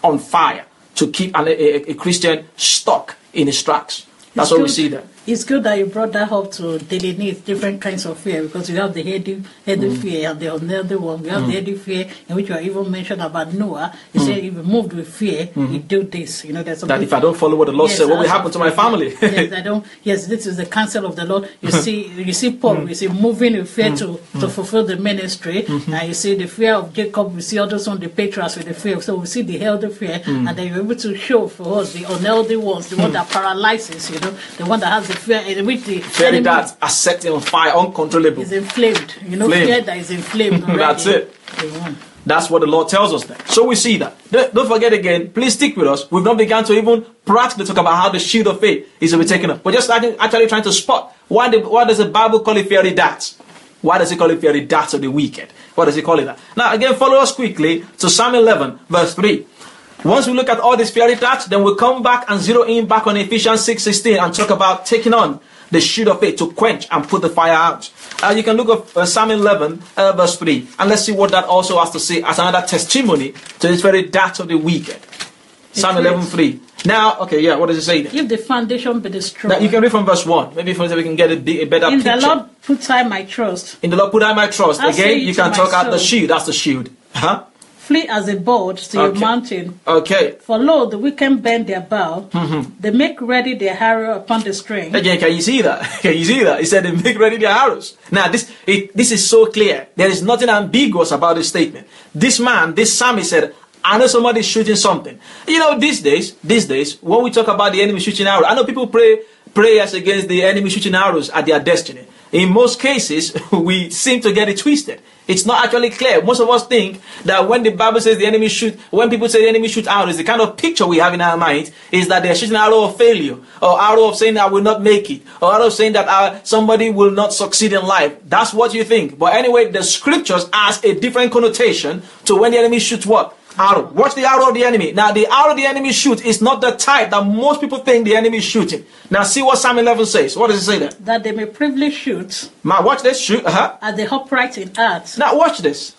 [SPEAKER 2] on fire to keep a Christian stuck in his tracks. That's what we see there.
[SPEAKER 1] It's good that you brought that up to delineate different kinds of fear, because you have the heady fear and the unhealthy one. We have the heady fear, in which you are even mentioned about Noah. He said, if you moved with fear, you do this. You know, there's
[SPEAKER 2] that if I don't follow what the Lord said, what will happen to my family?
[SPEAKER 1] Yes, I don't. Yes, this is the counsel of the Lord. You see Paul. You see moving with fear to fulfill the ministry, and you see the fear of Jacob. We see others on the patriarchs with the fear. So we see the healthy fear, and then you're able to show for us the unhealthy ones, the one that paralyzes. You know, the one that has the fear in which the
[SPEAKER 2] fear that are set on fire, uncontrollable.
[SPEAKER 1] Is inflamed. You know, fear that is inflamed already.
[SPEAKER 2] That's it. That's what the Lord tells us there. So we see that. Don't forget again, please stick with us. We've not begun to even practically talk about how the shield of faith is to be taken up. We're just actually trying to spot why does the Bible call it fiery darts? Why does it call it fiery darts of the wicked? Why does it call it that? Now again, follow us quickly to Psalm 11 verse 3. Once we look at all these fiery darts, then we'll come back and zero in back on Ephesians 6:16 and talk about taking on the shield of faith to quench and put the fire out. You can look at Psalm 11 verse 3, and let's see what that also has to say as another testimony to this very dart of the wicked. Psalm 11:3. Now, okay, yeah, what does it say there?
[SPEAKER 1] If the foundation be destroyed.
[SPEAKER 2] Now, you can read from verse 1. Maybe we can get a better picture.
[SPEAKER 1] In the Lord put I my trust.
[SPEAKER 2] In the Lord put I my trust. Again, you can talk out the shield. That's the shield. Huh?
[SPEAKER 1] Flee as a bird to your mountain.
[SPEAKER 2] Okay.
[SPEAKER 1] For lo, the wicked bend their bow. They make ready their arrow upon the string.
[SPEAKER 2] Again, can you see that? Can you see that? He said they make ready their arrows. Now, this is so clear. There is nothing ambiguous about this statement. This man, this psalmist said, I know somebody's shooting something. You know, these days, when we talk about the enemy shooting arrows, I know people pray prayers against the enemy shooting arrows at their destiny. In most cases, we seem to get it twisted. It's not actually clear. Most of us think that when the Bible says the enemy when people say the enemy shoot arrows, the kind of picture we have in our mind is that they're shooting an arrow of failure, or arrow of saying I will not make it, or arrow of saying that somebody will not succeed in life. That's what you think. But anyway, the scriptures ask a different connotation to when the enemy shoots what? Arrow. Watch the arrow of the enemy. Now, the arrow the enemy shoots is not the type that most people think the enemy is shooting. Now, see what Psalm 11 says. What does it say there?
[SPEAKER 1] That they may privily shoot.
[SPEAKER 2] Now, watch this. Shoot.
[SPEAKER 1] At the upright in heart.
[SPEAKER 2] Now, watch this.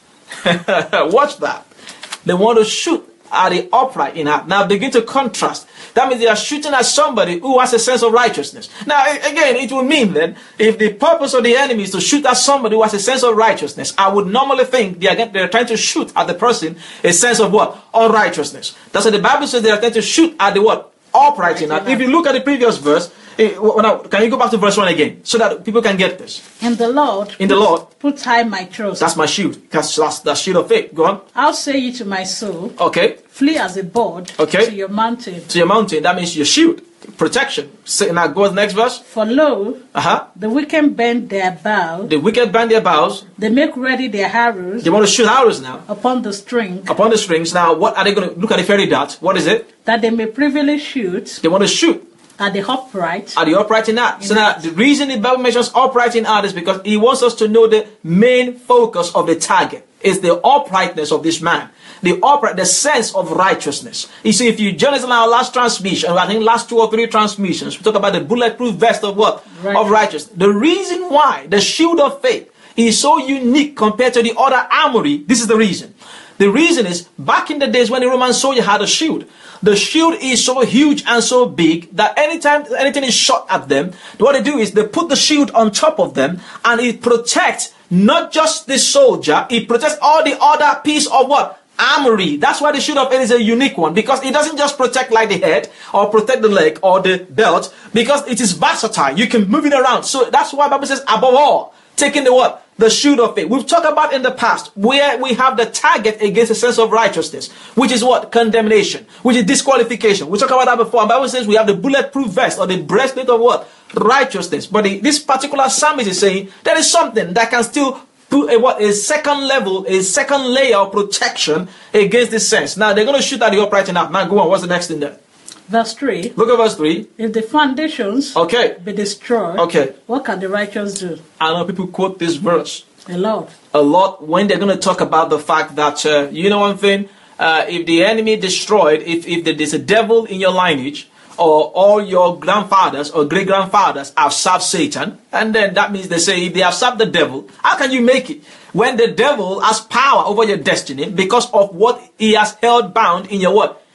[SPEAKER 2] Watch that. They want to shoot at the upright in heart. Now, begin to contrast. That means they are shooting at somebody who has a sense of righteousness. Now, again, it will mean then, if the purpose of the enemy is to shoot at somebody who has a sense of righteousness, I would normally think they're trying to shoot at the person a sense of what? Unrighteousness. That's what the Bible says they are trying to shoot at the what? Upright in heart. If you look at the previous verse, now, can you go back to verse 1 again, so that people can get this?
[SPEAKER 1] In the Lord put I my trust.
[SPEAKER 2] That's my shield. That's the shield of faith. Go on.
[SPEAKER 1] I'll say you to my soul.
[SPEAKER 2] Okay.
[SPEAKER 1] Flee as a bird to your mountain.
[SPEAKER 2] To your mountain. That means your shield. Protection. Now go to the next verse.
[SPEAKER 1] For lo, the wicked bend their bows.
[SPEAKER 2] The wicked bend their bows.
[SPEAKER 1] They make ready their arrows.
[SPEAKER 2] They want to shoot arrows now.
[SPEAKER 1] Upon the string.
[SPEAKER 2] Upon the strings. Now, what are they going to look at the fairy dart? What is it?
[SPEAKER 1] That they may privily shoot.
[SPEAKER 2] They want to shoot.
[SPEAKER 1] At the upright.
[SPEAKER 2] At the upright in heart. So now, the reason the Bible mentions upright in heart is because he wants us to know the main focus of the target. Is the uprightness of this man. The sense of righteousness. You see, if you join us in our last transmission, I think last 2 or 3 transmissions, we talk about the bulletproof vest of what? Of righteousness. The reason why the shield of faith is so unique compared to the other armory, this is the reason. The reason is, back in the days when the Roman soldier had a shield, the shield is so huge and so big that anytime anything is shot at them, what they do is they put the shield on top of them, and it protects not just the soldier, it protects all the other piece of what? Armory. That's why the shield of faith is a unique one, because it doesn't just protect like the head or protect the leg or the belt, because it is versatile. You can move it around. So that's why the Bible says, above all, taking the what? The shield of faith. We've talked about in the past where we have the target against a sense of righteousness, which is what? Condemnation, which is disqualification. We talked about that before. The Bible says we have the bulletproof vest or the breastplate of what? Righteousness. But this particular psalmist is saying there is something that can still put a second level, a second layer of protection against this sense. Now they're going to shoot at the upright in heart. Now go on. What's the next thing there?
[SPEAKER 1] Verse 3.
[SPEAKER 2] Look at verse 3.
[SPEAKER 1] If the foundations be destroyed, what can the righteous do?
[SPEAKER 2] I know people quote this verse
[SPEAKER 1] a lot
[SPEAKER 2] when they're going to talk about the fact that, you know one thing, if the enemy destroyed, if there's a devil in your lineage, or all your grandfathers or great-grandfathers have served Satan, and then that means they say if they have served the devil, how can you make it? When the devil has power over your destiny because of what he has held bound in your what?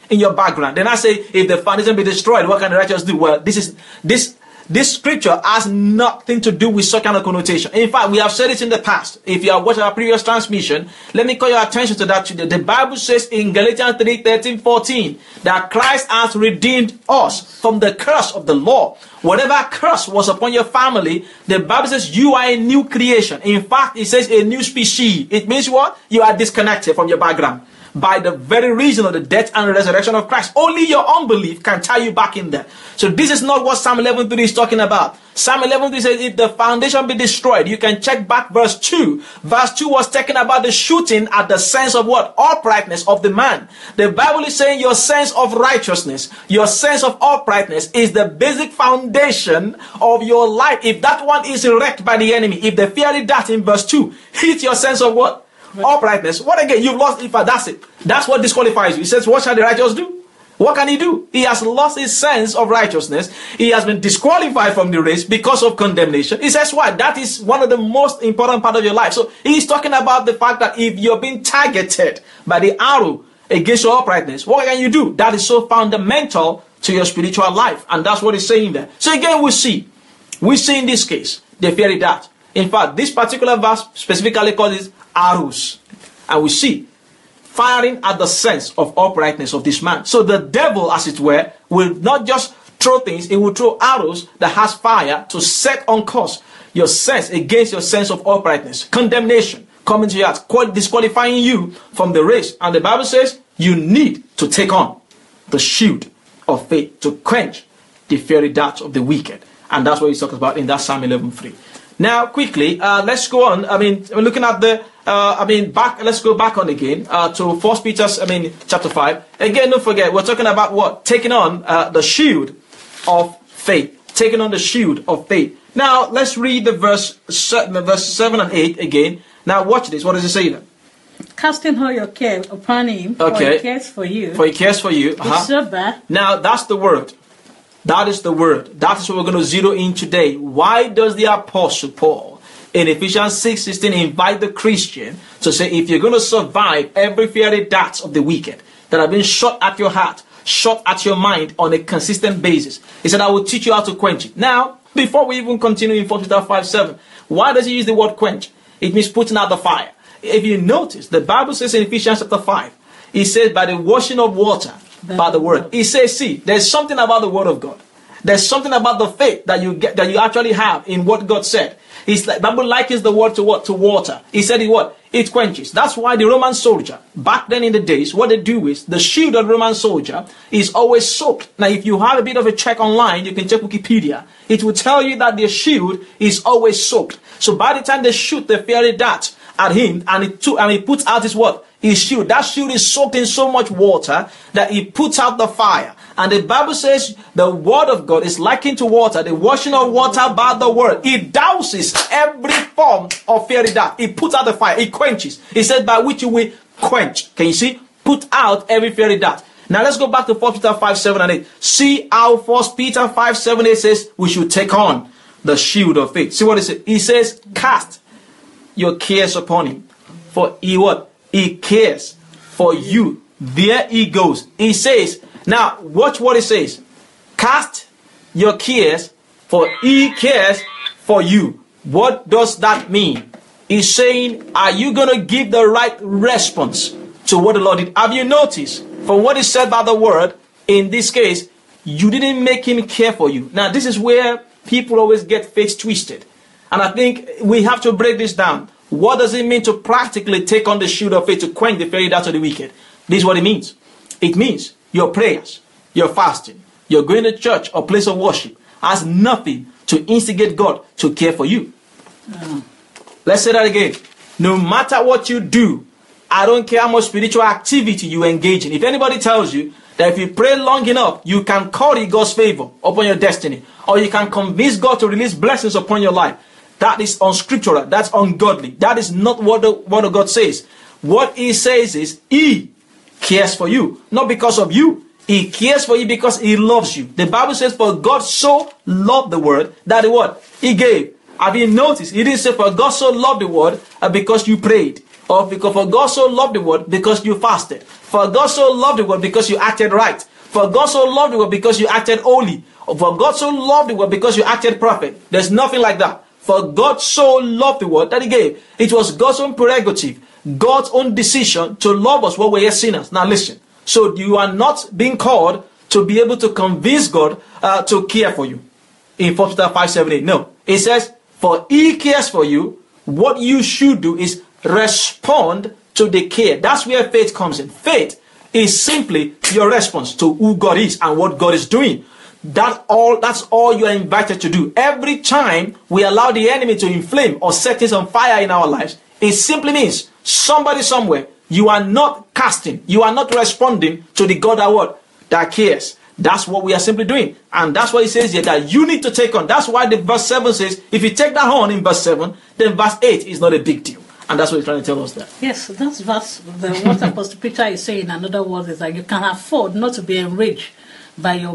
[SPEAKER 2] in your background. Then I say, if the foundation be destroyed, what can the righteous do? Well, this scripture has nothing to do with such kind of connotation. In fact, we have said it in the past. If you have watched our previous transmission, let me call your attention to that today. The Bible says in Galatians 3:13-14 that Christ has redeemed us from the curse of the law. Whatever curse was upon your family, the Bible says you are a new creation. In fact, it says a new species. It means what? You are disconnected from your background by the very reason of the death and resurrection of Christ. Only your unbelief can tie you back in there. So this is not what Psalm 11:3 is talking about. Psalm 11:3 says, if the foundation be destroyed, you can check back verse 2. Verse 2 was talking about the shooting at the sense of what? Uprightness of the man. The Bible is saying your sense of righteousness, your sense of uprightness is the basic foundation of your life. If that one is wrecked by the enemy, if the fiery dart in verse 2 hits your sense of what? Uprightness. What again? You've lost. If that's it. That's what disqualifies you. He says, what shall the righteous do? What can he do? He has lost his sense of righteousness. He has been disqualified from the race because of condemnation. He says what? That is one of the most important part of your life. So he's talking about the fact that if you're being targeted by the arrow against your uprightness, what can you do? That is so fundamental to your spiritual life. And that's what he's saying there. So again, we see in this case, the fiery dart. In fact, this particular verse specifically calls it arrows. And we see firing at the sense of uprightness of this man. So the devil, as it were, will not just throw things, he will throw arrows that has fire to set on course your sense against your sense of uprightness. Condemnation coming to your heart, disqualifying you from the race. And the Bible says you need to take on the shield of faith to quench the fiery darts of the wicked. And that's what he talks about in that Psalm 11:3. Now, quickly, let's go on. We're looking at the, let's go back on again to 1 Peter, chapter 5. Again, don't forget, we're talking about what? Taking on the shield of faith. Taking on the shield of faith. Now, let's read the verse 7 and 8 again. Now, watch this. What does it say there?
[SPEAKER 1] Casting all your care upon him, for he cares for you.
[SPEAKER 2] For he cares for you.
[SPEAKER 1] Be sober.
[SPEAKER 2] Now, that's the word. That is the word. That is what we're going to zero in today. Why does the Apostle Paul in Ephesians 6:16 invite the Christian to say, if you're going to survive every fiery dart of the wicked that have been shot at your heart, shot at your mind on a consistent basis, he said, I will teach you how to quench it. Now, before we even continue in 1 Peter 5:7, why does he use the word quench? It means putting out the fire. If you notice, the Bible says in Ephesians chapter 5, it says by the washing of water, by the word. He says, see, there's something about the word of God. There's something about the faith that you get, that you actually have in what God said. He's like, Bible likens the word to what? To water. He said it quenches. That's why the Roman soldier, back then in the days, what they do is, the shield of the Roman soldier is always soaked. Now, if you have a bit of a check online, you can check Wikipedia. It will tell you that their shield is always soaked. So by the time they shoot the fiery dart at him, and he puts out his what? His shield. That shield is soaked in so much water that it puts out the fire. And the Bible says the word of God is likened to water, the washing of water by the word. It douses every form of fiery dart. It puts out the fire. It quenches. It says by which you will quench. Can you see? Put out every fiery dart. Now let's go back to 1 Peter 5:7 and 8. See how 1 Peter 5:7 8 says we should take on the shield of faith. See what it says? He says, cast your cares upon him. For he what? He cares for you. There he goes. He says, now watch what it says. Cast your cares, for he cares for you. What does that mean? He's saying, are you going to give the right response to what the Lord did? Have you noticed from what is said by the word, in this case, you didn't make him care for you. Now this is where people always get faith twisted. And I think we have to break this down. What does it mean to practically take on the shield of faith to quench the fiery darts of the wicked? This is what it means. It means your prayers, your fasting, your going to church or place of worship has nothing to instigate God to care for you. Let's say that again. No matter what you do, I don't care how much spiritual activity you engage in. If anybody tells you that if you pray long enough, you can curry God's favor upon your destiny, or you can convince God to release blessings upon your life, that is unscriptural. That's ungodly. That is not what the word of God says. What he says is, he cares for you. Not because of you. He cares for you because he loves you. The Bible says, for God so loved the world that what? He gave. Have you noticed? He didn't say, for God so loved the world because you prayed, Or because for God so loved the world because you fasted. For God so loved the world because you acted right. For God so loved the world because you acted holy. Or for God so loved the world because you acted perfect. There's nothing like that. For God so loved the world that he gave. It was God's own prerogative, God's own decision to love us while we're yet sinners. Now listen. So you are not being called to be able to convince God to care for you. In 1 Peter 5:7-8. No. It says, for he cares for you. What you should do is respond to the care. That's where faith comes in. Faith is simply your response to who God is and what God is doing. That's all you are invited to do. Every time we allow the enemy to inflame or set things on fire in our lives, it simply means somebody somewhere, you are not casting, you are not responding to the God that cares. That's what we are simply doing. And that's what he says here, that you need to take on. That's why the verse 7 says, if you take that on in verse 7, then verse 8 is not a big deal. And that's what he's trying to tell us there.
[SPEAKER 1] Yes, that's what Apostle Peter is saying. In other words, is that you can afford not to be enriched by your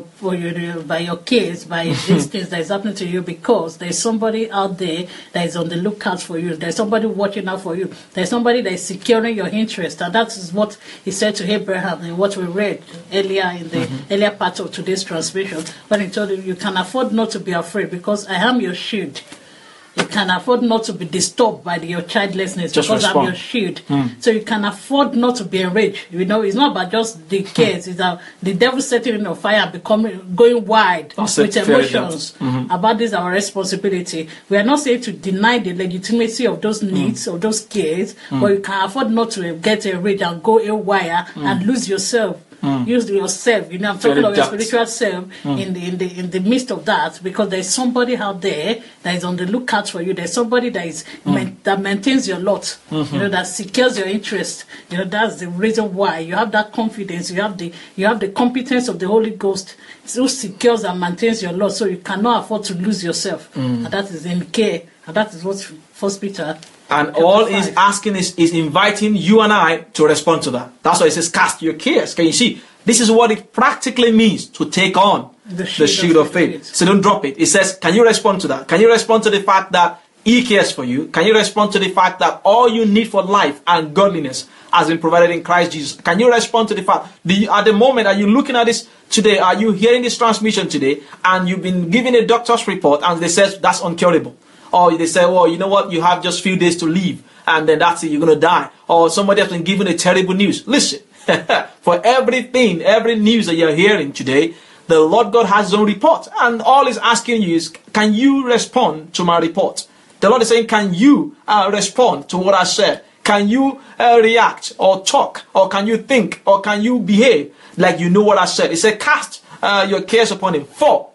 [SPEAKER 1] kids, by these things that is happening to you, because there's somebody out there that is on the lookout for you. There's somebody watching out for you. There's somebody that is securing your interest, and that is what he said to Abraham in what we read earlier in the earlier part of today's transmission, when he told him, you can afford not to be afraid because I am your shield. You can afford not to be disturbed by your childlessness because I'm your shield. So you can afford not to be enraged. You know, it's not about just the kids. It's the devil setting in a fire and going wild with emotions about this, our responsibility. We are not saying to deny the legitimacy of those needs, of those kids, but you can afford not to get enraged and go haywire and lose yourself. Use yourself, you know, I'm talking about your spiritual self in the midst of that, because there's somebody out there that is on the lookout for you. There's somebody that is that maintains your lot, you know, that secures your interest. You know, that's the reason why you have that confidence. You have the competence of the Holy Ghost who secures and maintains your lot, so you cannot afford to lose yourself. And that is in care. And that is what 1 Peter.
[SPEAKER 2] And all he's asking is inviting you and I to respond to that. That's why he says, cast your cares. Can you see? This is what it practically means to take on the shield of faith. So don't drop it. It says, can you respond to that? Can you respond to the fact that he cares for you? Can you respond to the fact that all you need for life and godliness has been provided in Christ Jesus? Can you respond to the fact, at the moment, are you looking at this today? Are you hearing this transmission today and you've been given a doctor's report and they says that's incurable? Or they say, well, you know what, you have just a few days to live, and then that's it, you're going to die. Or somebody has been given a terrible news. Listen, for everything, every news that you're hearing today, the Lord God has his own report. And all he's asking you is, can you respond to my report? The Lord is saying, can you respond to what I said? Can you react or talk? Or can you think? Or can you behave like you know what I said? He said, cast your cares upon him. For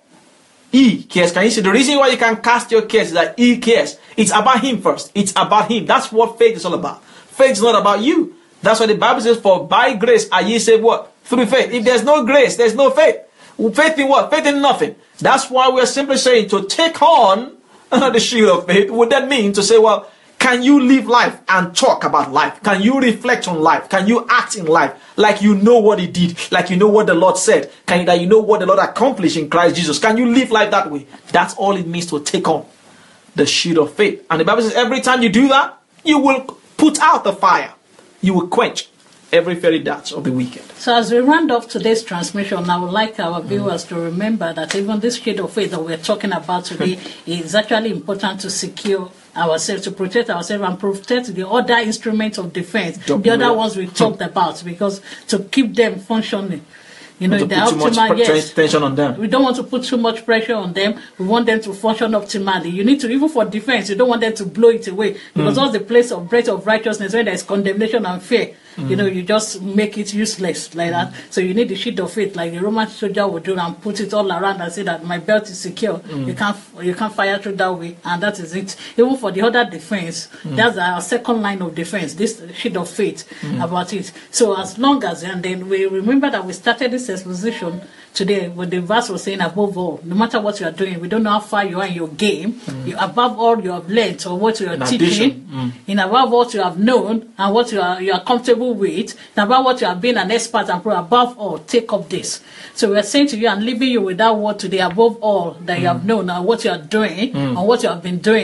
[SPEAKER 2] he cares. Can you see the reason why you can cast your cares is that he cares? It's about him first. It's about him. That's what faith is all about. Faith is not about you. That's why the Bible says, for by grace are ye saved what? Through faith. If there's no grace, there's no faith. Faith in what? Faith in nothing. That's why we're simply saying to take on the shield of faith. Would that mean to say, well, can you live life and talk about life? Can you reflect on life? Can you act in life like you know what he did? Like you know what the Lord said? That you know what the Lord accomplished in Christ Jesus? Can you live life that way? That's all it means to take on the shield of faith. And the Bible says every time you do that, you will put out the fire. You will quench every fiery dart of the wicked.
[SPEAKER 1] So as we round off today's transmission, I would like our viewers to remember that even this shield of faith that we're talking about today is actually important to secure ourselves, to protect ourselves and protect the other instruments of defense, the other ones we talked about, because to keep them functioning. You know,
[SPEAKER 2] the optimal tension on them.
[SPEAKER 1] We don't want to put too much pressure on them. We want them to function optimally. You need to, even for defense, you don't want them to blow it away. Because what's the place of breath of righteousness when there's condemnation and fear? You know, you just make it useless like that. So you need the shield of faith, like the Roman soldier would do, and put it all around and say that my belt is secure. You can't fire through that way, and that is it. Even for the other defense, that's our second line of defense. This shield of faith about it. So as long as, and then we remember that we started this exposition today with the verse was saying, above all, no matter what you are doing, we don't know how far you are in your game. You, above all, you have learned or what you are teaching, in above what you have known and what you are comfortable with, and about what you have been an expert and pro. Above all, take up this. So we are saying to you and leaving you with that word today. Above all that you have known and what you are doing and what you have been doing,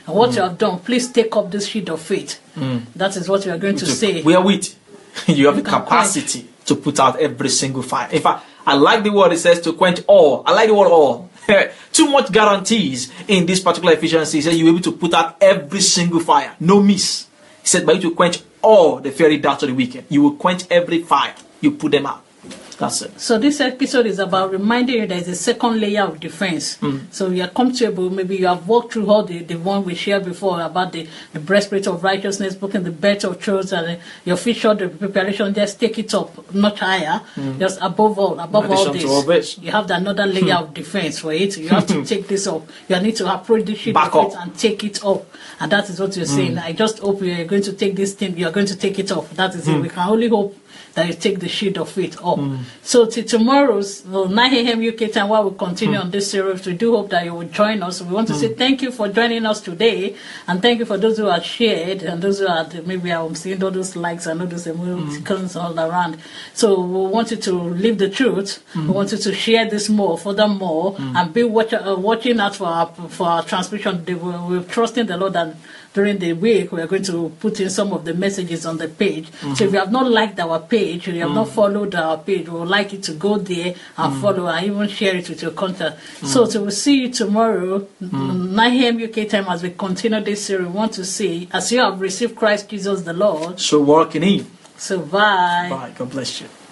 [SPEAKER 1] And what you have done, please take up this shield of faith. That is what we are going to say.
[SPEAKER 2] Wherewith you have the
[SPEAKER 1] can
[SPEAKER 2] capacity to put out every single fire. In fact, I like the word it says to quench all. I like the word all. Too much guarantees in this particular Ephesians. He said you're able to put out every single fire. No miss. He said by you to quench all the fiery darts of the wicked. You will quench every fire. You put them out. That's it.
[SPEAKER 1] So this episode is about reminding you there is a second layer of defense. So you are comfortable. Maybe you have walked through all the one we shared before about the breastplate of righteousness, booking the belt of truth, and your feet shod the preparation. Just take it up much higher. Just above all this, you have another layer of defense for it. You have to take this up. You need to approach the sheet of it and take it up. And that is what you're saying. I just hope you are going to take this thing. You are going to take it up. That is it. We can only hope that you take the shield of faith up. So till tomorrow's 9 a.m. UK time, while we continue on this series, we do hope that you will join us. We want to say thank you for joining us today, and thank you for those who have shared, and those who are maybe I'm seeing all those likes and all those emotions all around. So we want you to live the truth. We want you to share this more, furthermore, and be watching out for our transmission. We're trusting the Lord that during the week we are going to put in some of the messages on the page. So if you have not liked our page, you have not followed our page, we would like you to go there and follow and even share it with your contact. So we'll see you tomorrow, 9 a.m. UK time, as we continue this series. We want to see, as you have received Christ Jesus the Lord,
[SPEAKER 2] so walk in Him.
[SPEAKER 1] So bye.
[SPEAKER 2] Bye. God bless you.